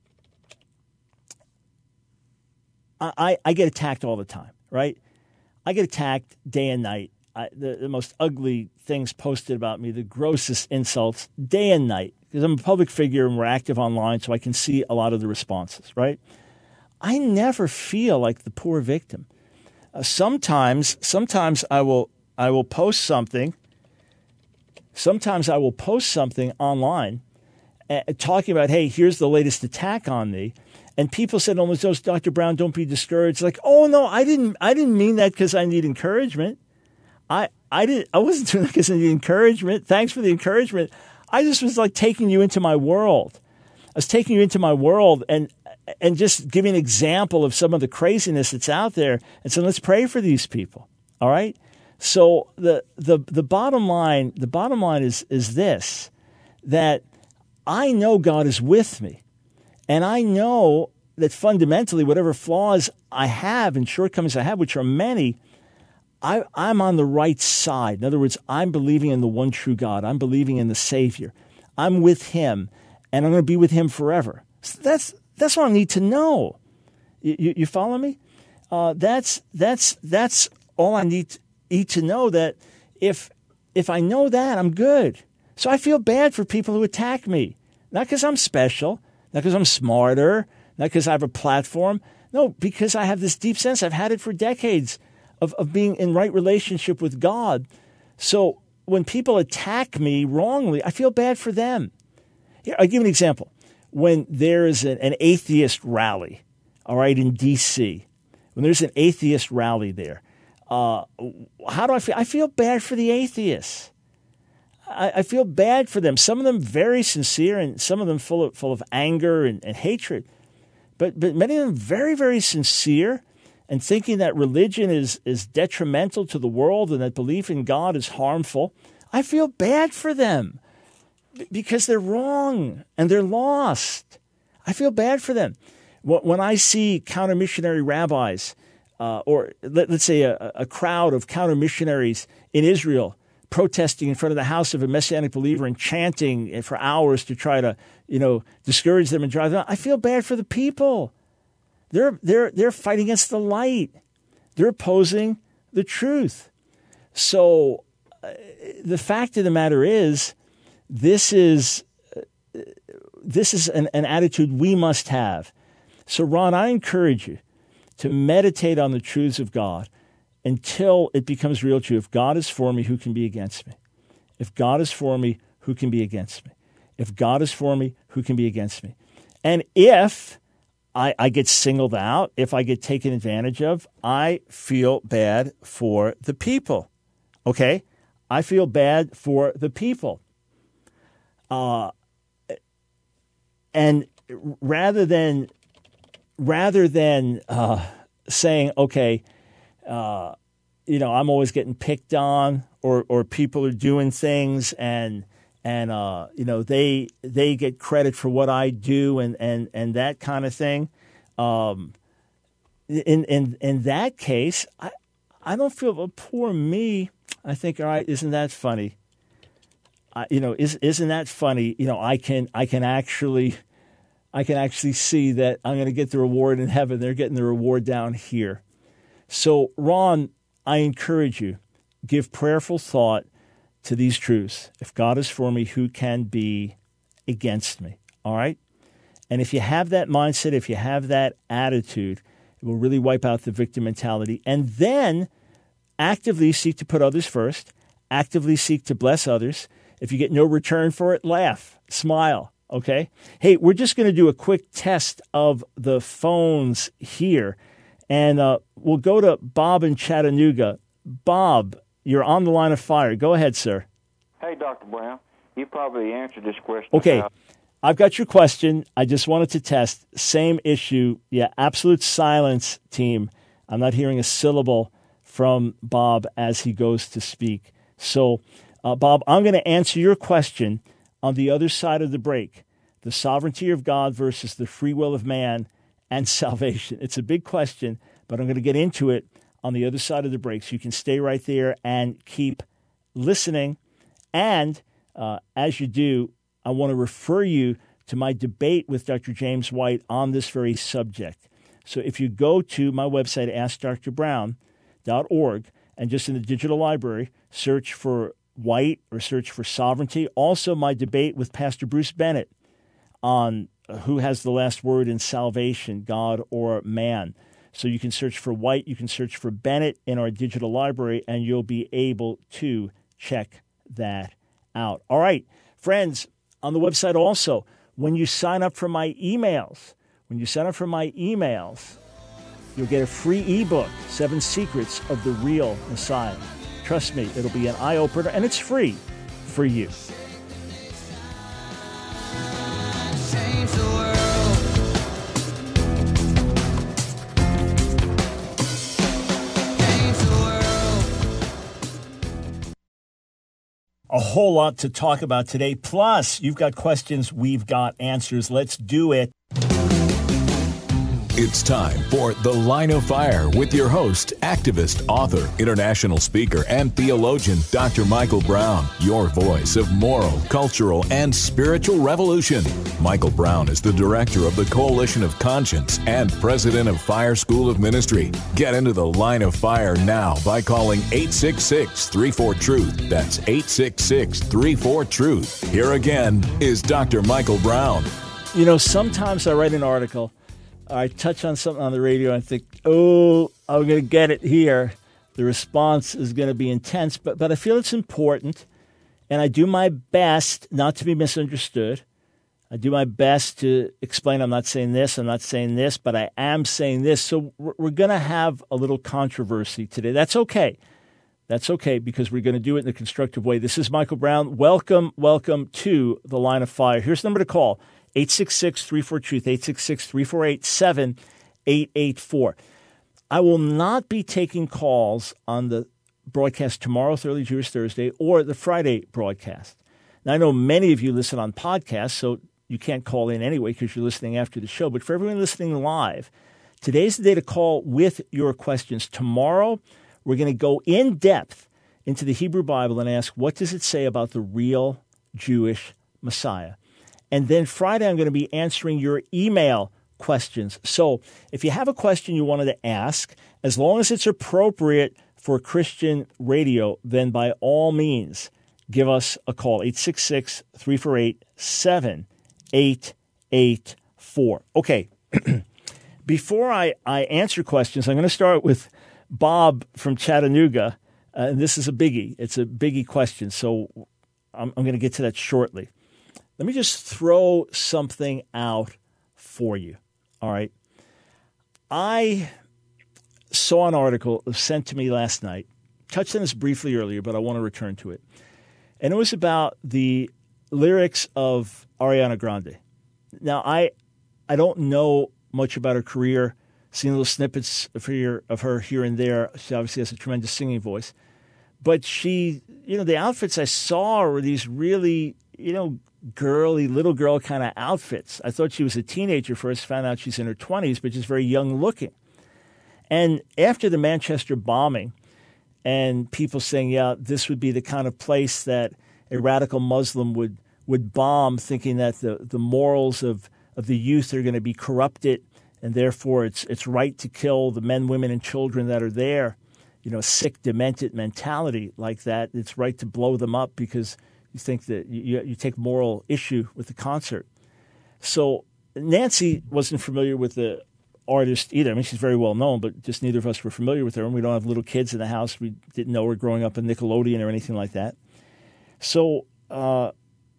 I, I get attacked all the time, right? I get attacked day and night. I, the, the most ugly things posted about me, the grossest insults, day and night, because I'm a public figure and we're active online, so I can see a lot of the responses, right? I never feel like the poor victim. Uh, sometimes, sometimes I will I will post something. Sometimes I will post something online uh, talking about, hey, here's the latest attack on me. And people said almost, oh, Doctor Brown, don't be discouraged. Like, oh no, I didn't. I didn't mean that because I need encouragement. I I didn't. I wasn't doing that because I need encouragement. Thanks for the encouragement. I just was like taking you into my world. I was taking you into my world and and just giving an example of some of the craziness that's out there. And so let's pray for these people. All right. So the the the bottom line, the bottom line is is this: that I know God is with me. And I know that fundamentally, whatever flaws I have and shortcomings I have, which are many, I, I'm on the right side. In other words, I'm believing in the one true God. I'm believing in the Savior. I'm with him, and I'm going to be with him forever. So that's that's what I need to know. You, you, you follow me? Uh, that's that's that's all I need to, need to know. That if if I know that, I'm good. So I feel bad for people who attack me, not because I'm special, not because I'm smarter, not because I have a platform. No, because I have this deep sense. I've had it for decades of, of being in right relationship with God. So when people attack me wrongly, I feel bad for them. Here, I'll give you an example. When there is an, an atheist rally, all right, in D C, when there's an atheist rally there, uh, how do I feel? I feel bad for the atheists. I, I feel bad for them. Some of them very sincere, and some of them full of full of anger and, and hatred. But but many of them very, very sincere, and thinking that religion is, is detrimental to the world and that belief in God is harmful. I feel bad for them because they're wrong and they're lost. I feel bad for them. When I see counter-missionary rabbis, uh, or let, let's say a, a crowd of counter-missionaries in Israel protesting in front of the house of a Messianic believer and chanting for hours to try to, you know, discourage them and drive them out, I feel bad for the people. They're they're they're fighting against the light. They're opposing the truth. So uh, the fact of the matter is, this is uh, this is an, an attitude we must have. So, Ron, I encourage you to meditate on the truths of God until it becomes real to you. If God is for me, who can be against me? If God is for me, who can be against me? If God is for me, who can be against me? And if I, I get singled out, if I get taken advantage of, I feel bad for the people. Okay? I feel bad for the people. Uh, and rather than rather than uh, saying, okay, uh, you know, I'm always getting picked on, or or people are doing things and and uh, you know they they get credit for what I do and and, and that kind of thing. Um, in in in that case, I I don't feel well, poor me. I think, all right, isn't that funny? Uh, you know, is isn't that funny? You know, I can I can actually I can actually see that I'm going to get the reward in heaven. They're getting the reward down here. So, Ron, I encourage you, give prayerful thought to these truths. If God is for me, who can be against me? All right? And if you have that mindset, if you have that attitude, it will really wipe out the victim mentality. And then actively seek to put others first, actively seek to bless others. If you get no return for it, laugh, smile, okay? Hey, we're just going to do a quick test of the phones here. And uh, we'll go to Bob in Chattanooga. Bob, you're on the line of fire. Go ahead, sir. Hey, Doctor Brown. You probably answered this question. Okay. About- I've got your question. I just wanted to test. Same issue. Yeah, absolute silence, team. I'm not hearing a syllable from Bob as he goes to speak. So, uh, Bob, I'm going to answer your question on the other side of the break. The sovereignty of God versus the free will of man and salvation. It's a big question, but I'm going to get into it on the other side of the break. So you can stay right there and keep listening. And uh, as you do, I want to refer you to my debate with Doctor James White on this very subject. So if you go to my website, ask dr brown dot org, and just in the digital library, search for White or search for sovereignty. Also, my debate with Pastor Bruce Bennett on who has the last word in salvation, God or man. So you can search for White, you can search for Bennett in our digital library, and you'll be able to check that out. All right, friends, on the website also, when you sign up for my emails, when you sign up for my emails, you'll get a free ebook, Seven Secrets of the Real Messiah. Trust me, it'll be an eye-opener, and it's free for you. Change the world. Change the world. A whole lot to talk about today. Plus, you've got questions, we've got answers. Let's do it. It's time for The Line of Fire with your host, activist, author, international speaker, and theologian, Doctor Michael Brown, your voice of moral, cultural, and spiritual revolution. Michael Brown is the director of the Coalition of Conscience and president of Fire School of Ministry. Get into The Line of Fire now by calling eight six six, three four, truth. That's eight six six, three four, truth. Here again is Doctor Michael Brown. You know, sometimes I write an article, I touch on something on the radio, and I think, oh, I'm going to get it here. The response is going to be intense, but but I feel it's important, and I do my best not to be misunderstood. I do my best to explain I'm not saying this, I'm not saying this, but I am saying this. So we're, we're going to have a little controversy today. That's okay. That's okay, because we're going to do it in a constructive way. This is Michael Brown. Welcome, welcome to The Line of Fire. Here's the number to call. eight six six, three four, truth, eight six six, three four eight, seven eight eight four. I will not be taking calls on the broadcast tomorrow, Thoroughly Jewish Thursday, or the Friday broadcast. Now, I know many of you listen on podcasts, so you can't call in anyway because you're listening after the show. But for everyone listening live, today's the day to call with your questions. Tomorrow, we're going to go in depth into the Hebrew Bible and ask, what does it say about the real Jewish Messiah? And then Friday, I'm going to be answering your email questions. So if you have a question you wanted to ask, as long as it's appropriate for Christian radio, then by all means, give us a call, eight six six, three four eight, seven eight eight four. Okay, before I, I answer questions, I'm going to start with Bob from Chattanooga. Uh, and this is a biggie. It's a biggie question, so I'm, I'm going to get to that shortly. Let me just throw something out for you, all right? I saw an article sent to me last night. Touched on this briefly earlier, but I want to return to it. And it was about the lyrics of Ariana Grande. Now, I I don't know much about her career, seen little snippets of her, of her here and there. She obviously has a tremendous singing voice. But she, you know, the outfits I saw were these really, you know, girly, little girl kind of outfits. I thought she was a teenager first, found out she's in her twenties, but just very young looking. And after the Manchester bombing and people saying, yeah, this would be the kind of place that a radical Muslim would, would bomb, thinking that the, the morals of, of the youth are going to be corrupted, and therefore it's it's right to kill the men, women, and children that are there. You know, sick, demented mentality like that. It's right to blow them up because you think that you, you take moral issue with the concert. So Nancy wasn't familiar with the artist either. I mean, she's very well known, but just neither of us were familiar with her. And we don't have little kids in the house. We didn't know her growing up in Nickelodeon or anything like that. So uh,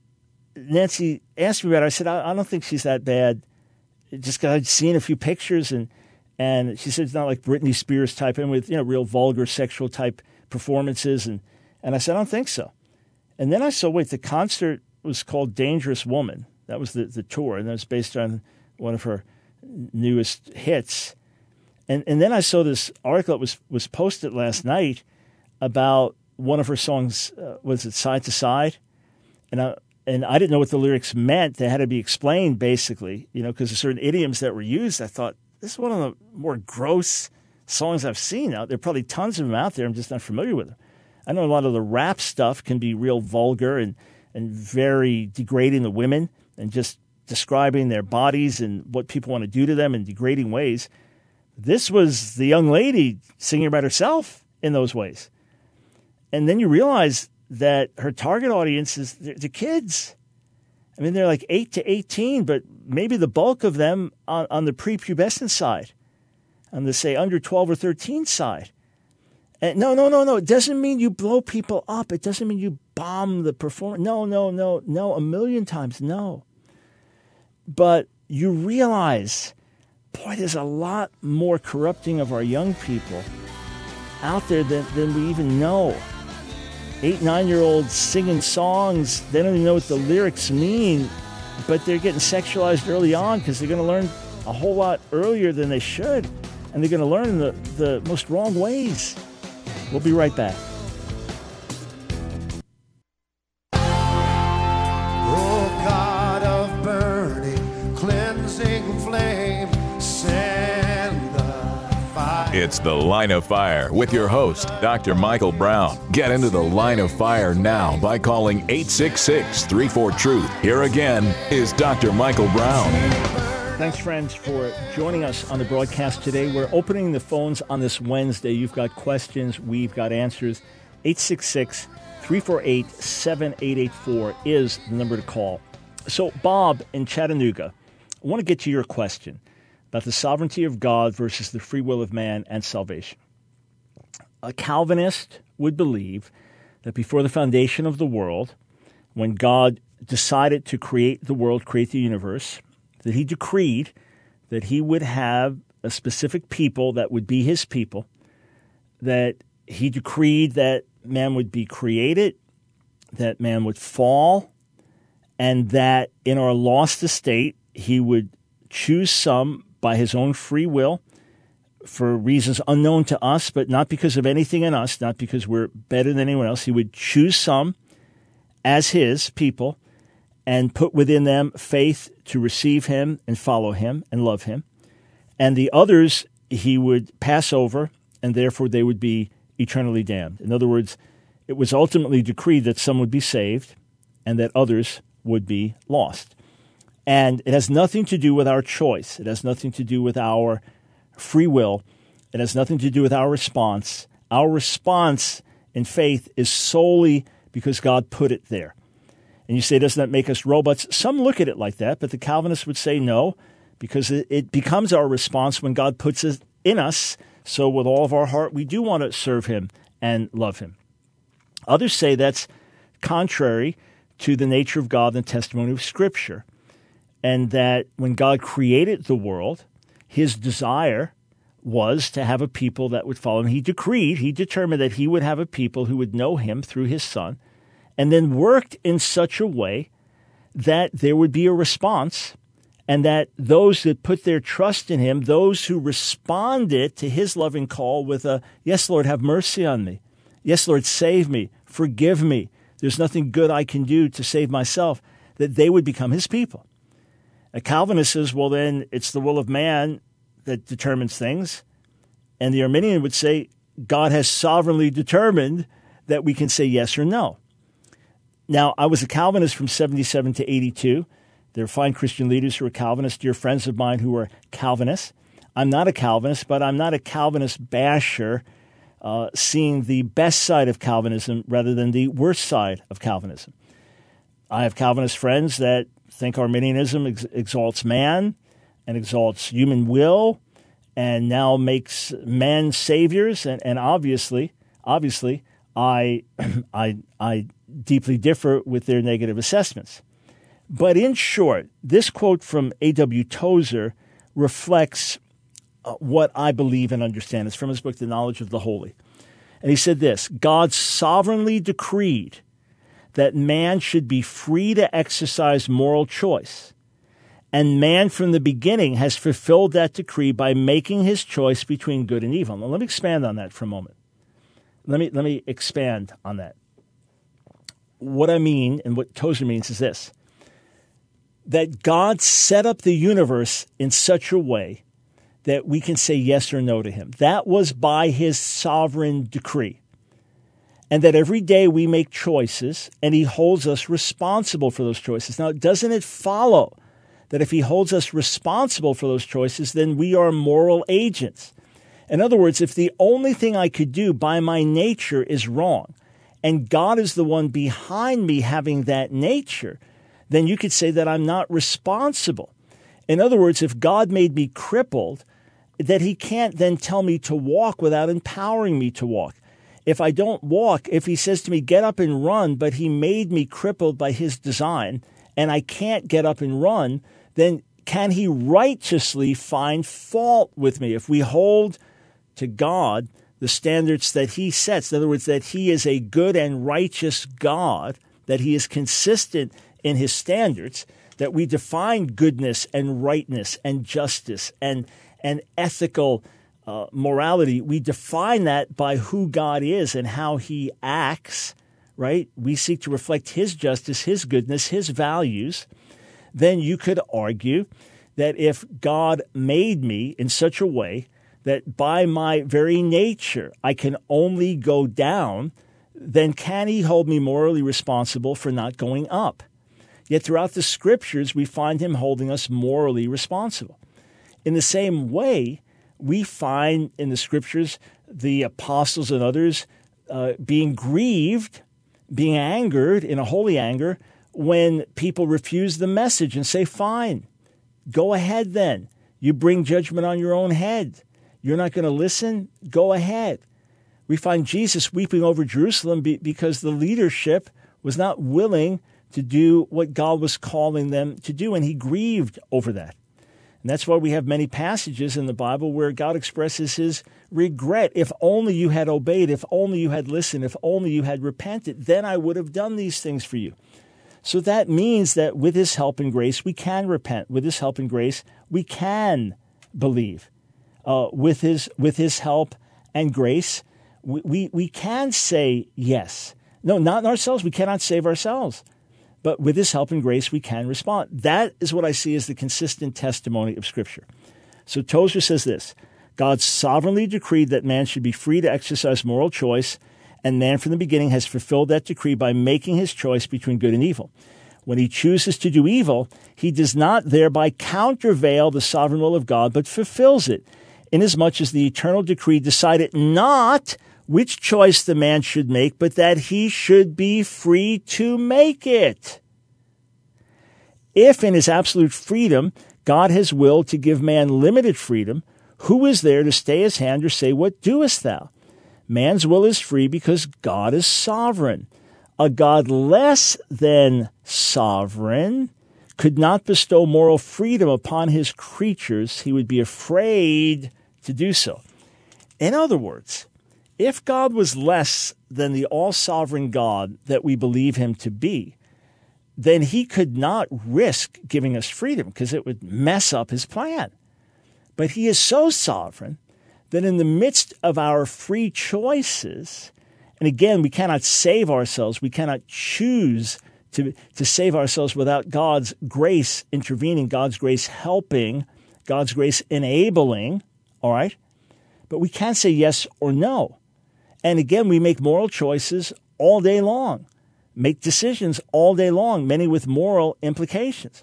Nancy asked me about her. I said, I, I don't think she's that bad. Just because I'd seen a few pictures, and and she said it's not like Britney Spears type, and with, you know, real vulgar sexual type performances. And, and I said, I don't think so. And then I saw, wait, the concert was called Dangerous Woman. That was the, the tour, and that was based on one of her newest hits. And and then I saw this article that was, was posted last night about one of her songs, uh, was it Side to Side? And I, and I didn't know what the lyrics meant. They had to be explained, basically, you know, because of certain idioms that were used. I thought, this is one of the more gross songs I've seen out there. Probably tons of them out there. I'm just not familiar with them. I know a lot of the rap stuff can be real vulgar and, and very degrading to women and just describing their bodies and what people want to do to them in degrading ways. This was the young lady singing about herself in those ways. And then you realize that her target audience is the, the kids. I mean, they're like eight to eighteen, but maybe the bulk of them on, on the prepubescent side, on the, say, under twelve or thirteen side. And no, no, no, no. It doesn't mean you blow people up. It doesn't mean you bomb the performance. No, no, no, no. A million times no. But you realize, boy, there's a lot more corrupting of our young people out there than, than we even know. Eight, nine-year-olds singing songs. They don't even know what the lyrics mean, but they're getting sexualized early on because they're going to learn a whole lot earlier than they should, and they're going to learn in the, the most wrong ways. We'll be right back. Oh, God of burning, cleansing flame, send It's The Line of Fire with your host, Doctor Michael Brown. Get into the Line of Fire now by calling eight six six, three four, truth. Here again is Doctor Michael Brown. Thanks, friends, for joining us on the broadcast today. We're opening the phones on this Wednesday. You've got questions, we've got answers. eight six six, three four eight, seven eight eight four is the number to call. So, Bob in Chattanooga, I want to get to your question about the sovereignty of God versus the free will of man and salvation. A Calvinist would believe that before the foundation of the world, when God decided to create the world, create the universe, that he decreed that he would have a specific people that would be his people, that he decreed that man would be created, that man would fall, and that in our lost estate, he would choose some by his own free will for reasons unknown to us, but not because of anything in us, not because we're better than anyone else. He would choose some as his people and put within them faith to receive him and follow him and love him. And the others he would pass over, and therefore they would be eternally damned. In other words, it was ultimately decreed that some would be saved and that others would be lost. And it has nothing to do with our choice. It has nothing to do with our free will. It has nothing to do with our response. Our response in faith is solely because God put it there. And you say, doesn't that make us robots? Some look at it like that, but the Calvinists would say no, because it, it becomes our response when God puts it in us. So with all of our heart, we do want to serve him and love him. Others say that's contrary to the nature of God and the testimony of Scripture, and that when God created the world, his desire was to have a people that would follow him. He decreed, he determined that he would have a people who would know him through his Son, and then worked in such a way that there would be a response, and that those that put their trust in him, those who responded to his loving call with a, yes, Lord, have mercy on me. Yes, Lord, save me, forgive me. There's nothing good I can do to save myself, that they would become his people. A Calvinist says, well, then it's the will of man that determines things. And the Arminian would say, God has sovereignly determined that we can say yes or no. Now, I was a Calvinist from seventy-seven to eighty-two. There are fine Christian leaders who are Calvinists, dear friends of mine who are Calvinists. I'm not a Calvinist, but I'm not a Calvinist basher, uh, seeing the best side of Calvinism rather than the worst side of Calvinism. I have Calvinist friends that think Arminianism ex- exalts man and exalts human will and now makes men saviors. And, and obviously, obviously, I, I, I deeply differ with their negative assessments. But in short, this quote from A W Tozer reflects uh, what I believe and understand. It's from his book, The Knowledge of the Holy. And he said this: God sovereignly decreed that man should be free to exercise moral choice. And man from the beginning has fulfilled that decree by making his choice between good and evil. Now, let me expand on that for a moment. Let me, let me expand on that. What I mean and what Tozer means is this: that God set up the universe in such a way that we can say yes or no to him. That was by his sovereign decree. And that every day we make choices, and he holds us responsible for those choices. Now, doesn't it follow that if he holds us responsible for those choices, then we are moral agents? In other words, if the only thing I could do by my nature is wrong, and God is the one behind me having that nature, then you could say that I'm not responsible. In other words, if God made me crippled, that he can't then tell me to walk without empowering me to walk. If I don't walk, if he says to me, get up and run, but he made me crippled by his design, and I can't get up and run, then can he righteously find fault with me? If we hold to God the standards that he sets, in other words, that he is a good and righteous God, that he is consistent in his standards, that we define goodness and rightness and justice and, and ethical uh, morality. We define that by who God is and how he acts, right? We seek to reflect his justice, his goodness, his values. Then you could argue that if God made me in such a way that by my very nature I can only go down, then can he hold me morally responsible for not going up? Yet throughout the scriptures, we find him holding us morally responsible. In the same way, we find in the scriptures the apostles and others uh, being grieved, being angered in a holy anger when people refuse the message and say, fine, go ahead then. You bring judgment on your own head. You're not going to listen? Go ahead. We find Jesus weeping over Jerusalem be- because the leadership was not willing to do what God was calling them to do, and he grieved over that. And that's why we have many passages in the Bible where God expresses his regret. If only you had obeyed, if only you had listened, if only you had repented, then I would have done these things for you. So that means that with his help and grace, we can repent. With his help and grace, we can believe. Uh, with his with his help and grace, we, we, we can say yes. No, not in ourselves. We cannot save ourselves. But with his help and grace, we can respond. That is what I see as the consistent testimony of Scripture. So Tozer says this: God sovereignly decreed that man should be free to exercise moral choice, and man from the beginning has fulfilled that decree by making his choice between good and evil. When he chooses to do evil, he does not thereby countervail the sovereign will of God, but fulfills it, inasmuch as the eternal decree decided not which choice the man should make, but that he should be free to make it. If in his absolute freedom, God has willed to give man limited freedom, who is there to stay his hand or say, what doest thou? Man's will is free because God is sovereign. A God less than sovereign could not bestow moral freedom upon his creatures. He would be afraid to do so. In other words, if God was less than the all-sovereign God that we believe him to be, then he could not risk giving us freedom because it would mess up his plan. But he is so sovereign that in the midst of our free choices, and again, we cannot save ourselves, we cannot choose to, to save ourselves without God's grace intervening, God's grace helping, God's grace enabling, all right? But we can say yes or no. And again, we make moral choices all day long, make decisions all day long, many with moral implications.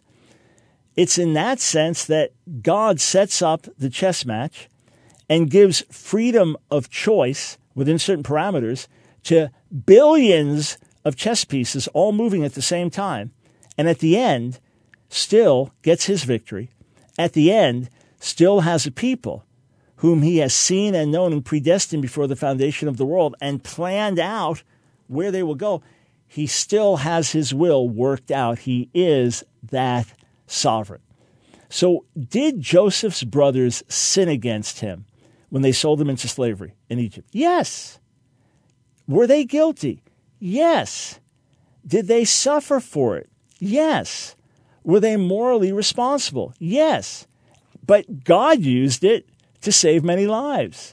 It's in that sense that God sets up the chess match and gives freedom of choice within certain parameters to billions of chess pieces all moving at the same time. And at the end, still gets his victory. At the end, still has a people whom he has seen and known and predestined before the foundation of the world and planned out where they will go. He still has his will worked out. He is that sovereign. So did Joseph's brothers sin against him when they sold him into slavery in Egypt? Yes. Were they guilty? Yes. Did they suffer for it? Yes. Were they morally responsible? Yes. But God used it to save many lives.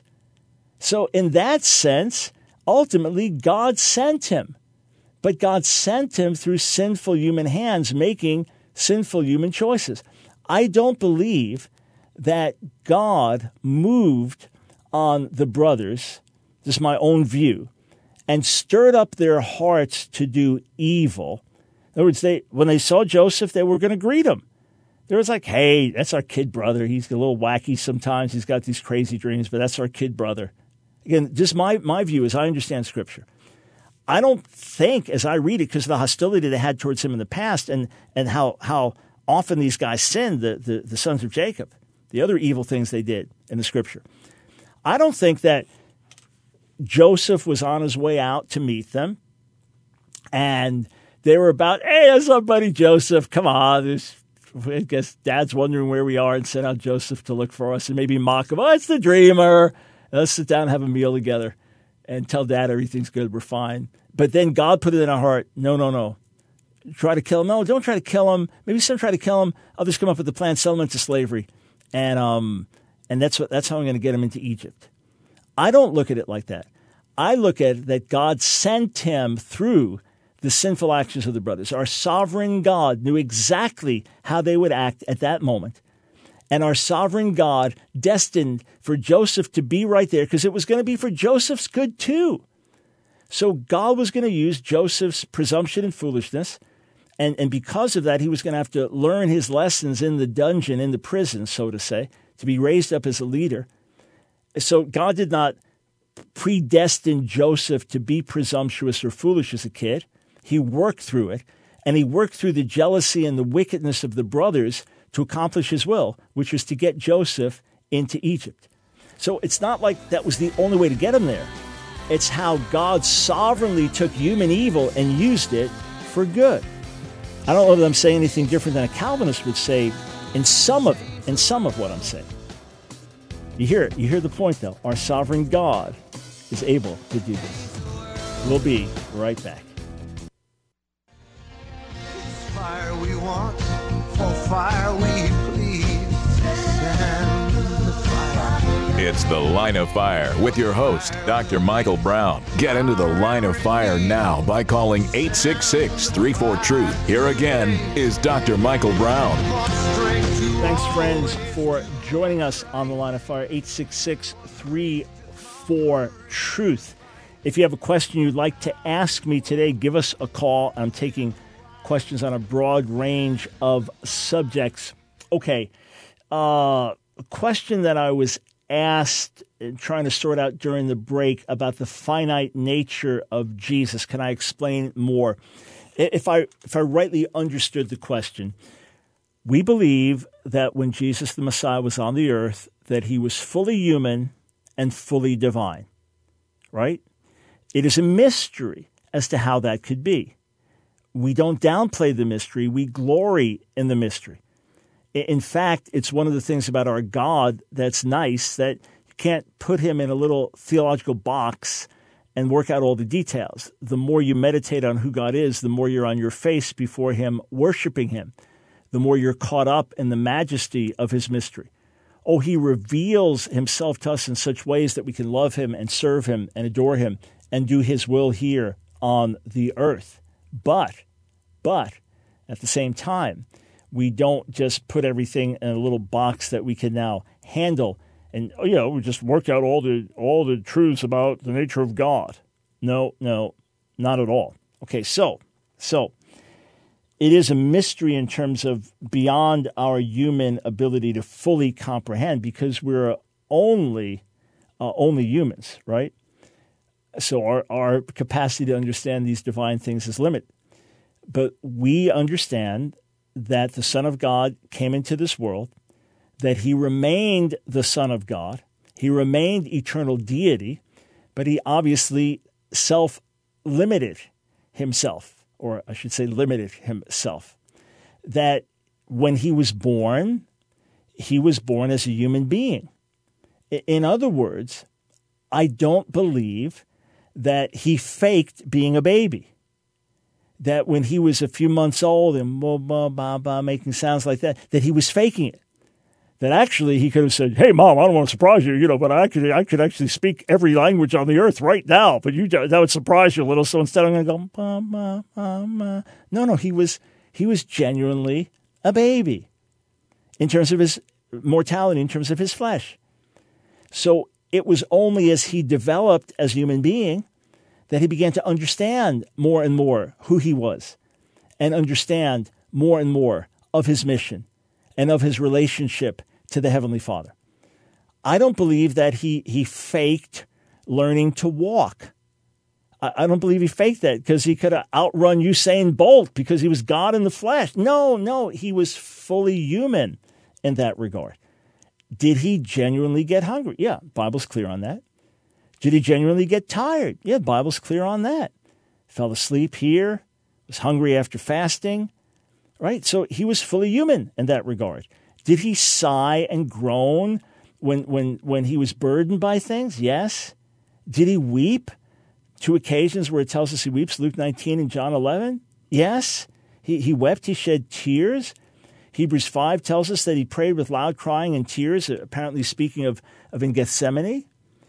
So in that sense, ultimately, God sent him. But God sent him through sinful human hands, making sinful human choices. I don't believe that God moved on the brothers, this is my own view, and stirred up their hearts to do evil. In other words, they when they saw Joseph, they were going to greet him. They was like, hey, that's our kid brother. He's a little wacky sometimes. He's got these crazy dreams, but that's our kid brother. Again, just my, my view as I understand Scripture. I don't think, as I read it, because of the hostility they had towards him in the past and, and how, how often these guys sinned, the, the, the sons of Jacob, the other evil things they did in the Scripture. I don't think that Joseph was on his way out to meet them, and they were about, hey, that's our buddy Joseph. Come on, this I guess Dad's wondering where we are and sent out Joseph to look for us and maybe mock him. Oh, it's the dreamer. Let's sit down and have a meal together and tell Dad everything's good. We're fine. But then God put it in our heart. No, no, no. Try to kill him. No, don't try to kill him. Maybe some try to kill him. Others come up with the plan, sell him into slavery. And um, and that's what that's how I'm going to get him into Egypt. I don't look at it like that. I look at it that God sent him through the sinful actions of the brothers. Our sovereign God knew exactly how they would act at that moment. and our sovereign God destined for Joseph to be right there because it was going to be for Joseph's good too. So God was going to use Joseph's presumption and foolishness, and, and because of that, he was going to have to learn his lessons in the dungeon, in the prison, so to say, to be raised up as a leader. So God did not predestine Joseph to be presumptuous or foolish as a kid. He worked through it, and he worked through the jealousy and the wickedness of the brothers to accomplish his will, which was to get Joseph into Egypt. So it's not like that was the only way to get him there. It's how God sovereignly took human evil and used it for good. I don't know that I'm saying anything different than a Calvinist would say in some of it, in some of what I'm saying. You hear it. You hear the point, though. Our sovereign God is able to do this. We'll be right back. Fire we want, for fire we plead. Send the fire. It's The Line of Fire with your host, Doctor Michael Brown. Get into the Line of Fire now by calling eight six six, three four, truth. Here again is Doctor Michael Brown. Thanks, friends, for joining us on The Line of Fire, eight six six, three four, truth. If you have a question you'd like to ask me today, give us a call. I'm taking questions on a broad range of subjects. Okay, uh, a question that I was asked, trying to sort out during the break, about the finite nature of Jesus. Can I explain more? If I if I rightly understood the question, we believe that when Jesus the Messiah was on the earth, that he was fully human and fully divine, right? It is a mystery as to how that could be. We don't downplay the mystery. We glory in the mystery. In fact, it's one of the things about our God that's nice, that you can't put him in a little theological box and work out all the details. The more you meditate on who God is, the more you're on your face before him, worshiping him, the more you're caught up in the majesty of his mystery. Oh, he reveals himself to us in such ways that we can love him and serve him and adore him and do his will here on the earth. But, but, at the same time, we don't just put everything in a little box that we can now handle and, you know, we just work out all the all the truths about the nature of God. No, no, not at all. Okay, so, so, it is a mystery in terms of beyond our human ability to fully comprehend, because we're only, uh, only humans, right? So our, our capacity to understand these divine things is limited. But we understand that the Son of God came into this world, that he remained the Son of God, he remained eternal deity, but he obviously self-limited himself, or I should say limited himself. That when he was born, he was born as a human being. In other words, I don't believe that he faked being a baby. That when he was a few months old and blah, blah, blah, blah, making sounds like that, that he was faking it. That actually he could have said, "Hey, Mom, I don't want to surprise you, you know, but I could, I could actually speak every language on the earth right now. But you, that would surprise you a little. So instead, I'm going to go, bah, bah, bah, bah. No, no, he was, he was genuinely a baby in terms of his mortality, in terms of his flesh. So it was only as he developed as a human being that he began to understand more and more who he was, and understand more and more of his mission and of his relationship to the Heavenly Father. I don't believe that he he faked learning to walk. I, I don't believe he faked that because he could have outrun Usain Bolt because he was God in the flesh. No, no, he was fully human in that regard. Did he genuinely get hungry? Yeah, Bible's clear on that. Did he genuinely get tired? Yeah, the Bible's clear on that. Fell asleep here, was hungry after fasting, right? So he was fully human in that regard. Did he sigh and groan when when when he was burdened by things? Yes. Did he weep? Two occasions where it tells us he weeps, Luke nineteen and John eleven. Yes. He, he wept, he shed tears. Hebrews five tells us that he prayed with loud crying and tears, apparently speaking of, of in Gethsemane.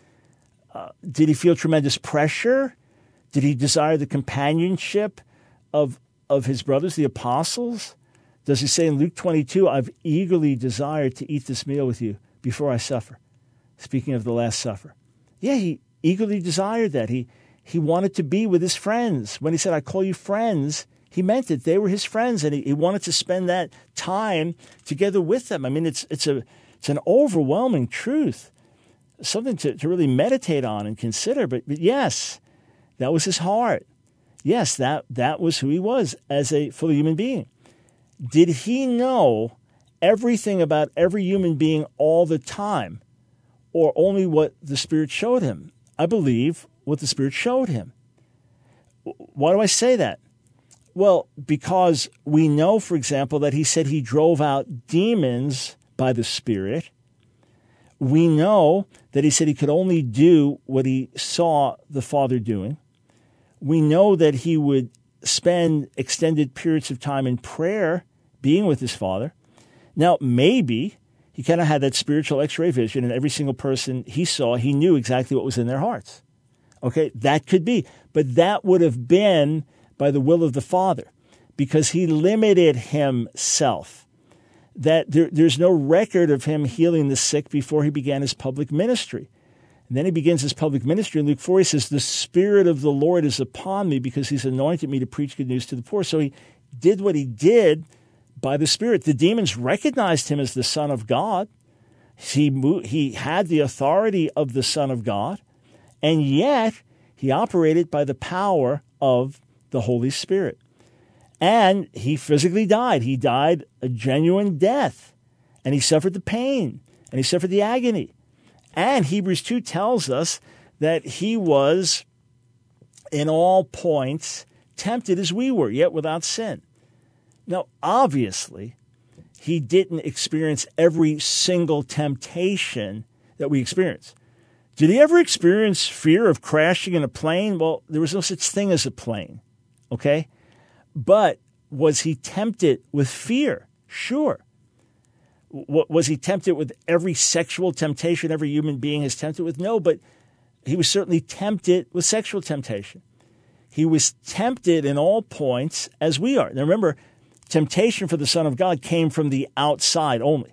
Uh, did he feel tremendous pressure? Did he desire the companionship of, of his brothers, the apostles? Does he say in Luke twenty-two, I've eagerly desired to eat this meal with you before I suffer? Speaking of the Last Supper. Yeah, he eagerly desired that. He he wanted to be with his friends. When he said, I call you friends, he meant it. They were his friends, and he, he wanted to spend that time together with them. I mean, it's it's a it's an overwhelming truth, something to, to really meditate on and consider. But, but yes, that was his heart. Yes, that, that was who he was as a fully human being. Did he know everything about every human being all the time, or only what the Spirit showed him? I believe what the Spirit showed him. Why do I say that? Well, because we know, for example, that he said he drove out demons by the Spirit. We know that he said he could only do what he saw the Father doing. We know that he would spend extended periods of time in prayer, being with his Father. Now, maybe he kind of had that spiritual x-ray vision, and every single person he saw, he knew exactly what was in their hearts. Okay, that could be. But that would have been by the will of the Father, because he limited himself. That there, there's no record of him healing the sick before he began his public ministry. And then he begins his public ministry. In Luke four, he says, the Spirit of the Lord is upon me because he's anointed me to preach good news to the poor. So he did what he did by the Spirit. The demons recognized him as the Son of God. He, moved, he had the authority of the Son of God, and yet he operated by the power of the Holy Spirit. And he physically died. He died a genuine death, and he suffered the pain, and he suffered the agony. And Hebrews two tells us that he was in all points tempted as we were, yet without sin. Now, obviously, he didn't experience every single temptation that we experience. Did he ever experience fear of crashing in a plane? Well, there was no such thing as a plane, okay? But was he tempted with fear? Sure. Was he tempted with every sexual temptation every human being is tempted with? No, but he was certainly tempted with sexual temptation. He was tempted in all points as we are. Now remember, temptation for the Son of God came from the outside only.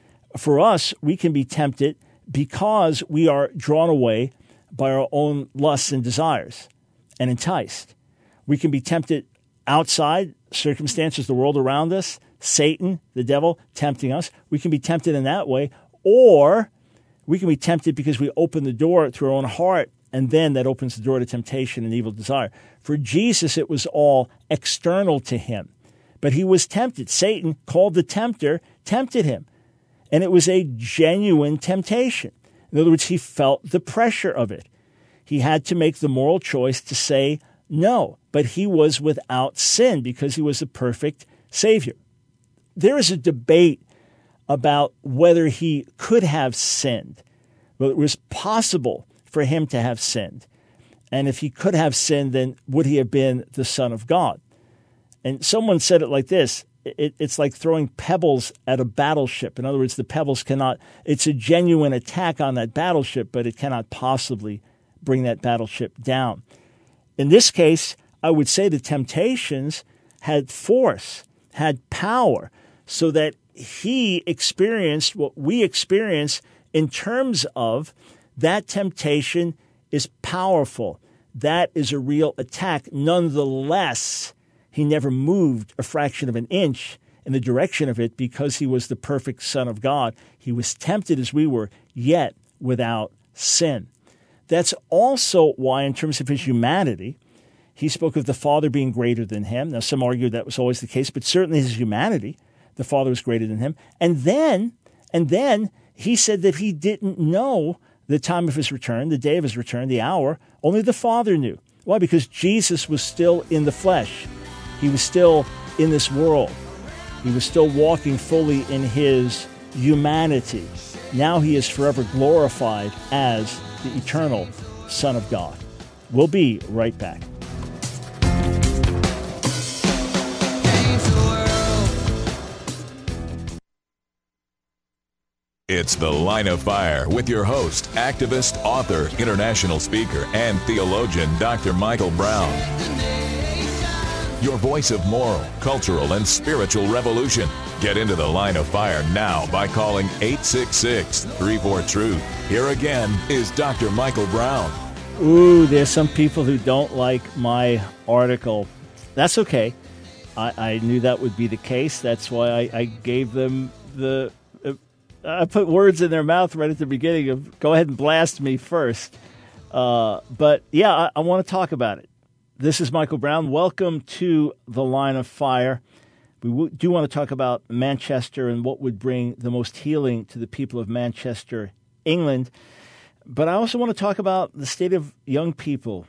For us, we can be tempted because we are drawn away by our own lusts and desires and enticed. We can be tempted outside circumstances, the world around us, Satan, the devil, tempting us. We can be tempted in that way, or we can be tempted because we open the door to our own heart, and then that opens the door to temptation and evil desire. For Jesus, it was all external to him, but he was tempted. Satan, called the tempter, tempted him, and it was a genuine temptation. In other words, he felt the pressure of it. He had to make the moral choice to say no, but he was without sin because he was the perfect Savior. There is a debate about whether he could have sinned, whether it was possible for him to have sinned. And if he could have sinned, then would he have been the Son of God? And someone said it like this, it, it's like throwing pebbles at a battleship. In other words, the pebbles cannot, it's a genuine attack on that battleship, but it cannot possibly bring that battleship down. In this case, I would say the temptations had force, had power, so that he experienced what we experience in terms of that temptation is powerful. That is a real attack. Nonetheless, he never moved a fraction of an inch in the direction of it because he was the perfect Son of God. He was tempted as we were, yet without sin. That's also why, in terms of his humanity, he spoke of the Father being greater than him. Now, some argue that was always the case, but certainly his humanity, the Father was greater than him. And then, and then he said that he didn't know the time of his return, the day of his return, the hour. Only the Father knew. Why? Because Jesus was still in the flesh. He was still in this world. He was still walking fully in his humanity. Now he is forever glorified as the eternal Son of God. We'll be right back. It's The Line of Fire with your host, activist, author, international speaker, and theologian, Doctor Michael Brown. your voice of moral, cultural, and spiritual revolution. Get into the Line of Fire now by calling eight six six, three four, truth. Here again is Doctor Michael Brown. Ooh, there's some people who don't like my article. That's okay. I, I knew that would be the case. That's why I, I gave them the... Uh, I put words in their mouth right at the beginning of go ahead and blast me first. Uh, but, yeah, I, I want to talk about it. This is Michael Brown. Welcome to the Line of Fire. We w- do want to talk about Manchester and what would bring the most healing to the people of Manchester, England. But I also want to talk about the state of young people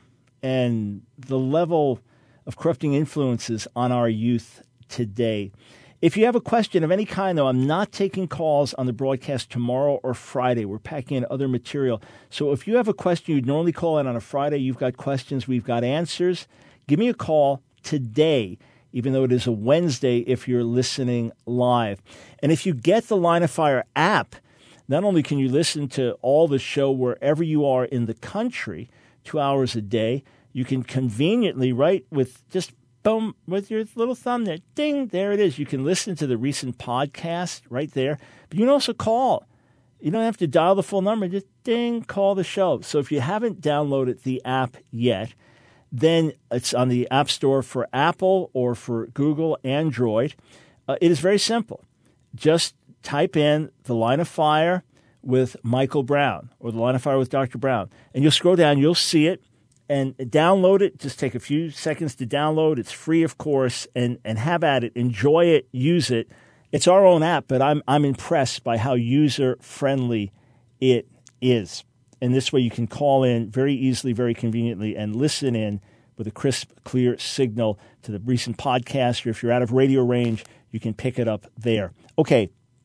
and the level of corrupting influences on our youth today. If you have a question of any kind, though, I'm not taking calls on the broadcast tomorrow or Friday. We're packing in other material. So if you have a question you'd normally call in on a Friday, you've got questions, we've got answers, give me a call today, even though it is a Wednesday if you're listening live. And if you get the Line of Fire app, not only can you listen to all the show wherever you are in the country, two hours a day, you can conveniently, right, with just boom, with your little thumb there, ding, there it is. You can listen to the recent podcast right there. But you can also call. You don't have to dial the full number. Just ding, call the show. So if you haven't downloaded the app yet, then it's on the App Store for Apple or for Google, Android. Uh, it is very simple. Just type in the Line of Fire with Michael Brown or the Line of Fire with Doctor Brown. And you'll scroll down. You'll see it. And download it. Just take a few seconds to download. It's free, of course, and, and have at it. Enjoy it. Use it. It's our own app, but I'm I'm impressed by how user-friendly it is. And this way you can call in very easily, very conveniently, and listen in with a crisp, clear signal to the recent podcast. Or if you're out of radio range, you can pick it up there. Okay,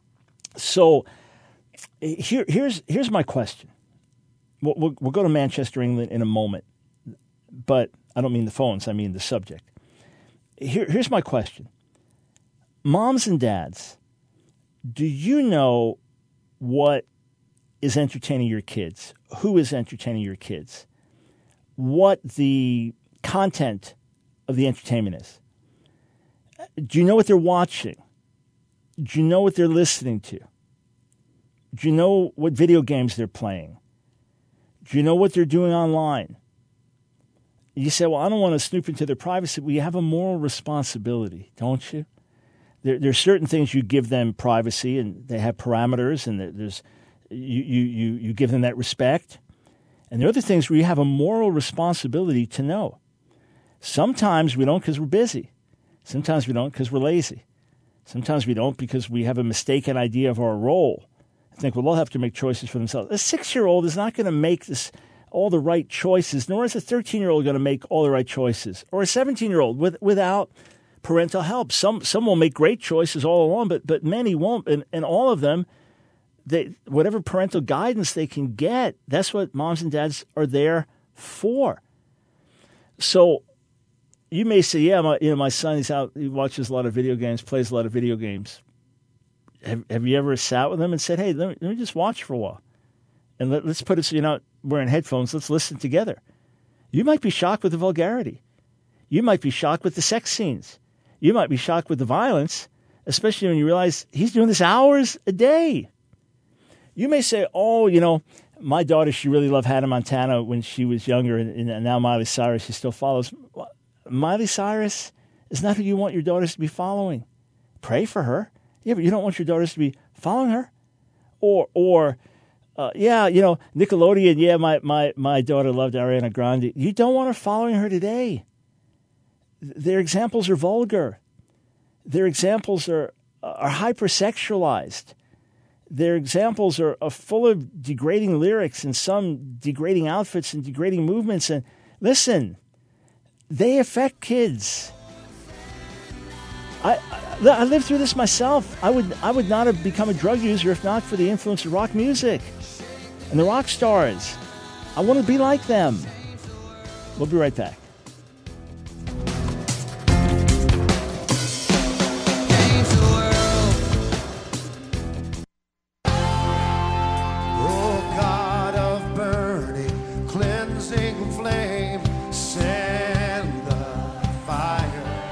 so here, here's, here's my question. We'll, we'll, we'll go to Manchester, England in a moment. But I don't mean the phones, I mean the subject. Here, here's my question. Moms and dads, do you know what is entertaining your kids? Who is entertaining your kids? What the content of the entertainment is? Do you know what they're watching? Do you know what they're listening to? Do you know what video games they're playing? Do you know what they're doing online? You say, well, I don't want to snoop into their privacy. Well, you have a moral responsibility, don't you? There, there's certain things you give them privacy, and they have parameters, and there's you, you, you, you give them that respect. And there are other things where you have a moral responsibility to know. Sometimes we don't because we're busy. Sometimes we don't because we're lazy. Sometimes we don't because we have a mistaken idea of our role. I think, well, they'll have to make choices for themselves. A six-year-old is not going to make this all the right choices, nor is a thirteen-year-old going to make all the right choices, or a seventeen-year-old with, without parental help. Some some will make great choices all along, but but many won't, and, and all of them, they, whatever parental guidance they can get, that's what moms and dads are there for. So you may say, yeah, my, you know, my son, he's out, he watches a lot of video games, plays a lot of video games. Have, have you ever sat with him and said, hey, let me, let me just watch for a while? And let, let's put it so you're not wearing headphones. Let's listen together. You might be shocked with the vulgarity. You might be shocked with the sex scenes. You might be shocked with the violence, especially when you realize he's doing this hours a day. You may say, oh, you know, my daughter, she really loved Hannah Montana when she was younger, and, and now Miley Cyrus, she still follows. Miley Cyrus is not who you want your daughters to be following. Pray for her. Yeah, but you don't want your daughters to be following her. Or, or, Uh, yeah, you know, Nickelodeon, yeah, my, my, my daughter loved Ariana Grande. You don't want her following her today. Their examples are vulgar. Their examples are are hypersexualized. Their examples are, are full of degrading lyrics and some degrading outfits and degrading movements. And listen, they affect kids. I, I, I lived through this myself. I would I would not have become a drug user if not for the influence of rock music and the rock stars. I want to be like them. We'll be right back.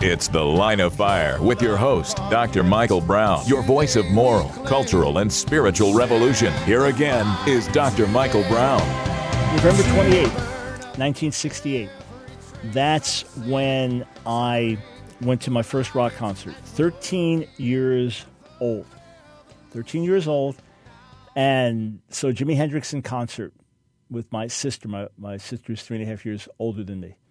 It's The Line of Fire with your host, Doctor Michael Brown, your voice of moral, cultural, and spiritual revolution. Here again is Doctor Michael Brown. November twenty-eighth, nineteen sixty-eight. That's when I went to my first rock concert. thirteen years old. thirteen years old. And so Jimi Hendrix in concert with my sister. My, my sister's three and a half years older than me.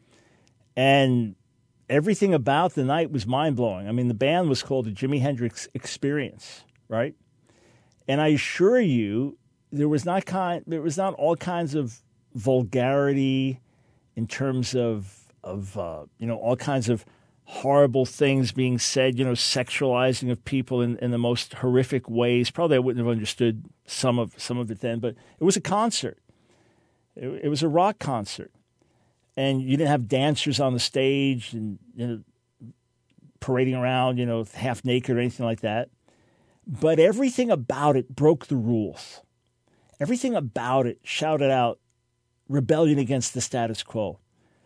And everything about the night was mind-blowing. I mean, the band was called the Jimi Hendrix Experience, right? And I assure you, there was not kind, there was not all kinds of vulgarity in terms of of uh, you know, all kinds of horrible things being said, you know, sexualizing of people in, in the most horrific ways. Probably I wouldn't have understood some of some of it then, but it was a concert. It, it was a rock concert. And you didn't have dancers on the stage and, you know, parading around, you know, half naked or anything like that. But everything about it broke the rules. Everything about it shouted out rebellion against the status quo.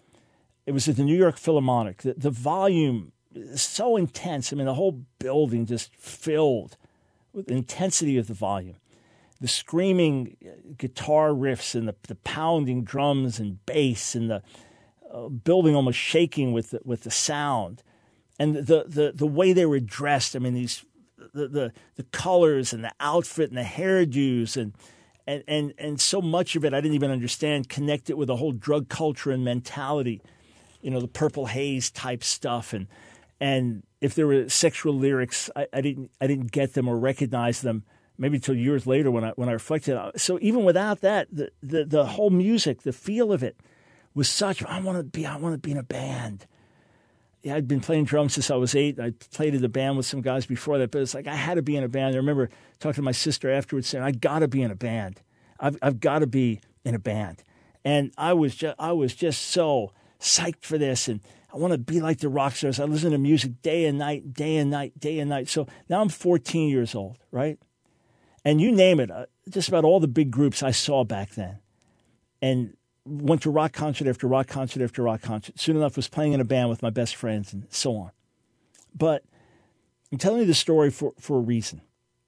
It was at the New York Philharmonic. The, the volume is so intense. I mean, the whole building just filled with the intensity of the volume. The screaming guitar riffs and the, the pounding drums and bass and the uh, building almost shaking with the, with the sound. And the, the, the way they were dressed, I mean, these the, the, the colors and the outfit and the hairdos and And, and and so much of it I didn't even understand, connected with the whole drug culture and mentality, you know, the Purple Haze type stuff. And and if there were sexual lyrics, I, I didn't I didn't get them or recognize them maybe until years later when I when I reflected. So even without that, the the, the whole music, the feel of it was such. I want to be I want to be in a band. Yeah, I'd been playing drums since I was eight. I played in the band with some guys before that, but it's like I had to be in a band. I remember talking to my sister afterwards saying, I got to be in a band. I've I've got to be in a band. And I was just I was just so psyched for this, and I want to be like the rock stars. I listen to music day and night, day and night, day and night. So now I'm fourteen years old, right? And you name it, uh, just about all the big groups I saw back then. And went to rock concert after rock concert after rock concert. Soon enough, was playing in a band with my best friends and so on. But I'm telling you the story for, for a reason.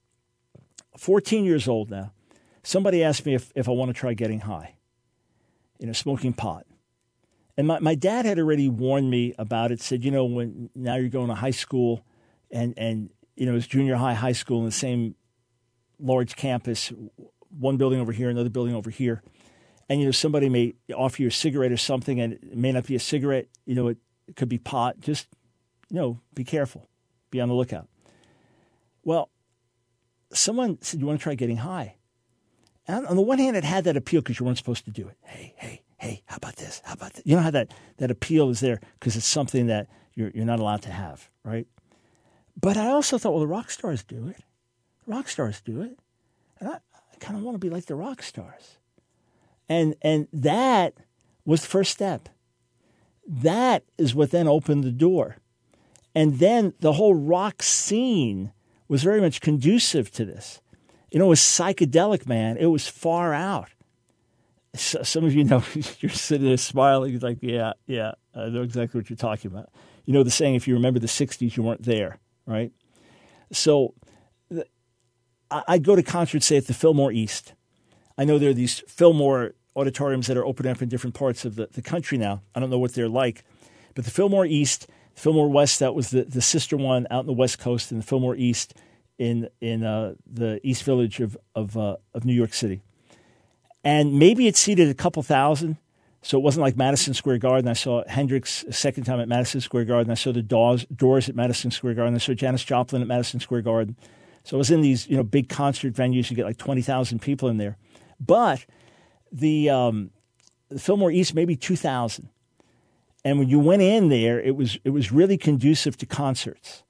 fourteen years old now. Somebody asked me if, if I want to try getting high, you know, smoking pot. And my, my dad had already warned me about it, said, you know, when now you're going to high school and, and you know, it's junior high, high school in the same large campus, one building over here, another building over here. And, you know, somebody may offer you a cigarette or something, and it may not be a cigarette. You know, it, it could be pot. Just, you know, be careful. Be on the lookout. Well, someone said, you want to try getting high? And on the one hand, it had that appeal because you weren't supposed to do it. Hey, hey, hey, how about this? How about that? You know how that, that appeal is there because it's something that you're you're not allowed to have, right? But I also thought, well, the rock stars do it. Rock stars do it. And I, I kind of want to be like the rock stars. And and that was the first step. That is what then opened the door. And then the whole rock scene was very much conducive to this. You know, it was psychedelic, man. It was far out. So, some of you know, you're sitting there smiling. You're like, yeah, yeah, I know exactly what you're talking about. You know the saying, if you remember the sixties, you weren't there, right? So the, I, I'd go to concerts, say, at the Fillmore East. I know there are these Fillmore auditoriums that are opening up in different parts of the, the country now. I don't know what they're like. But the Fillmore East, Fillmore West, that was the, the sister one out in the West Coast, and the Fillmore East in in uh, the East Village of of, uh, of New York City. And maybe it seated a couple thousand, so it wasn't like Madison Square Garden. I saw Hendrix a second time at Madison Square Garden. I saw the Doors, Doors at Madison Square Garden. I saw Janis Joplin at Madison Square Garden. So I was in these, you know, big concert venues. You get like twenty thousand people in there. But the, um, the Fillmore East, maybe two thousand. And when you went in there, it was it was really conducive to concerts.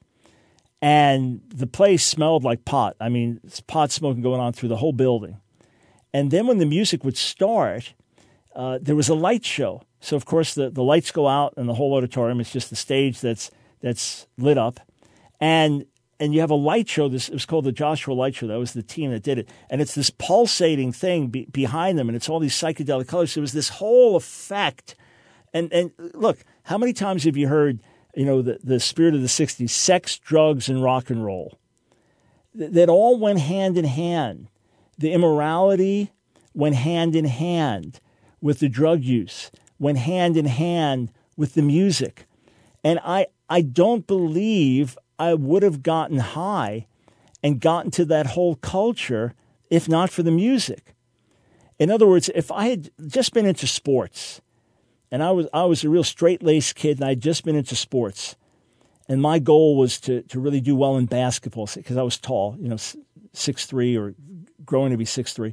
And the place smelled like pot. I mean, it's pot smoking going on through the whole building. And then when the music would start, uh, there was a light show. So, of course, the, the lights go out in the whole auditorium. It's just the stage that's that's lit up. And and you have a light show. This it was called the Joshua Light Show. That was the team that did it. And it's this pulsating thing be, behind them, and it's all these psychedelic colors. So it was this whole effect. And and look, how many times have you heard you know, the, the spirit of the sixties, sex, drugs, and rock and roll. Th- that all went hand in hand. The immorality went hand in hand with the drug use, went hand in hand with the music. And I, I don't believe I would have gotten high and gotten to that whole culture if not for the music. In other words, if I had just been into sports, and I was I was a real straight-laced kid, and I had just been into sports, and my goal was to to really do well in basketball because I was tall, you know, six three or growing to be six three.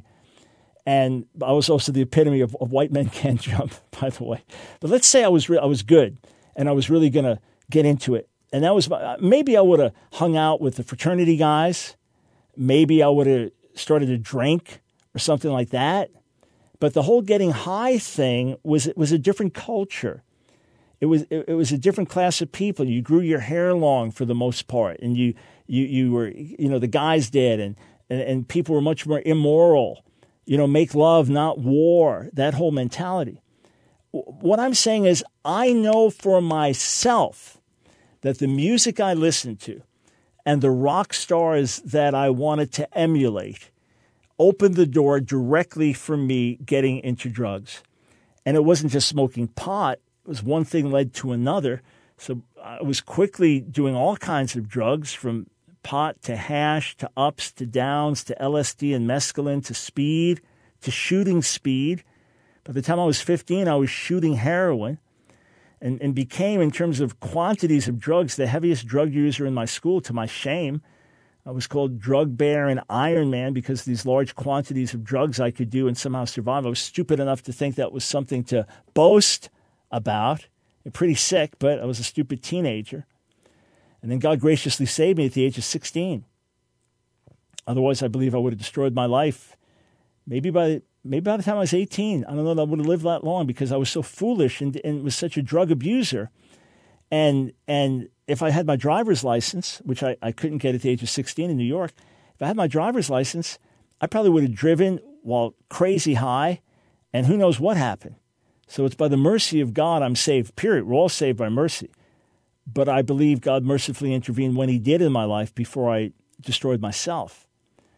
And I was also the epitome of, of white men can't jump, by the way. But let's say I was re- I was good, and I was really going to get into it. And that was maybe I would have hung out with the fraternity guys. Maybe I would have started to drink or something like that. But the whole getting high thing was was a different culture. It was it, it was a different class of people. You grew your hair long for the most part, and you you you were you know the guys did, and and, and people were much more immoral. You know, make love, not war. That whole mentality. What I'm saying is, I know for myself that the music I listened to and the rock stars that I wanted to emulate opened the door directly for me getting into drugs. And it wasn't just smoking pot. It was one thing led to another. So I was quickly doing all kinds of drugs, from pot to hash to ups to downs to L S D and mescaline to speed to shooting speed. By the time I was fifteen, I was shooting heroin and, and became, in terms of quantities of drugs, the heaviest drug user in my school, to my shame. I was called Drug Bear and Iron Man because of these large quantities of drugs I could do and somehow survive. I was stupid enough to think that was something to boast about. Pretty sick, but I was a stupid teenager. And then God graciously saved me at the age of sixteen. Otherwise, I believe I would have destroyed my life. Maybe by maybe by the time I was eighteen, I don't know that I would have lived that long because I was so foolish and, and was such a drug abuser. And and if I had my driver's license, which I, I couldn't get at the age of sixteen in New York, if I had my driver's license, I probably would have driven while crazy high, and who knows what happened. So it's by the mercy of God I'm saved, period. We're all saved by mercy. But I believe God mercifully intervened when he did in my life before I destroyed myself.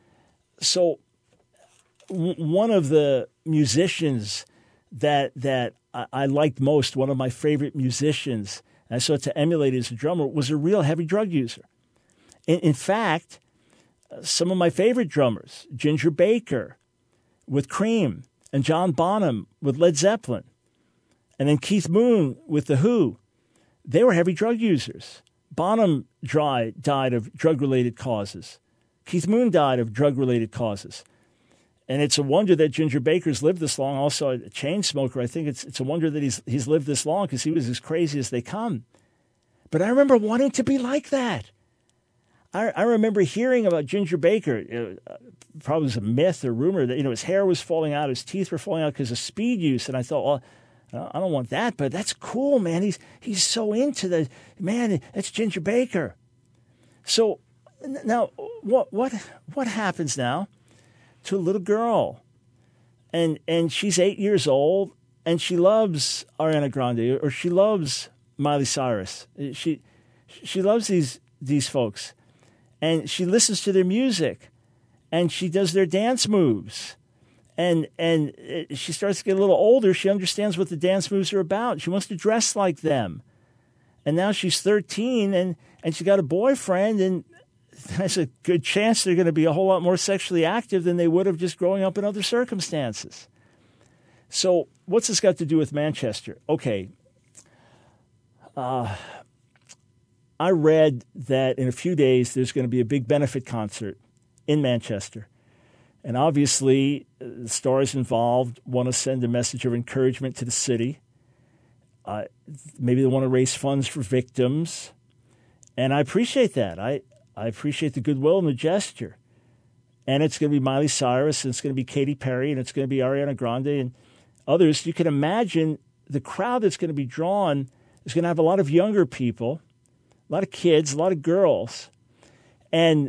So w- one of the musicians that that I-, I liked most, one of my favorite musicians, and I sought to emulate as a drummer, was a real heavy drug user. In, in fact, some of my favorite drummers, Ginger Baker with Cream, and John Bonham with Led Zeppelin, and then Keith Moon with The Who, they were heavy drug users. Bonham dry, died of drug-related causes. Keith Moon died of drug-related causes. And it's a wonder that Ginger Baker's lived this long. Also a chain smoker. I think it's it's a wonder that he's he's lived this long because he was as crazy as they come. But I remember wanting to be like that. I, I remember hearing about Ginger Baker. It probably was a myth or rumor that, you know, his hair was falling out, his teeth were falling out because of speed use. And I thought, well, I don't want that, but that's cool, man. He's he's so into the, man, that's Ginger Baker. So now what what what happens now to a little girl? And and she's eight years old and she loves Ariana Grande, or she loves Miley Cyrus. She she loves these these folks. And she listens to their music and she does their dance moves. And and she starts to get a little older. She understands what the dance moves are about. She wants to dress like them. And now she's thirteen, and, and she's got a boyfriend, and there's a good chance they're going to be a whole lot more sexually active than they would have just growing up in other circumstances. So what's this got to do with Manchester? Okay. Uh, I read that in a few days there's going to be a big benefit concert in Manchester. And obviously, the stars involved want to send a message of encouragement to the city. Uh, maybe they want to raise funds for victims. And I appreciate that. I, I appreciate the goodwill and the gesture. And it's going to be Miley Cyrus, and it's going to be Katy Perry, and it's going to be Ariana Grande and others. You can imagine the crowd that's going to be drawn is going to have a lot of younger people, a lot of kids, a lot of girls. And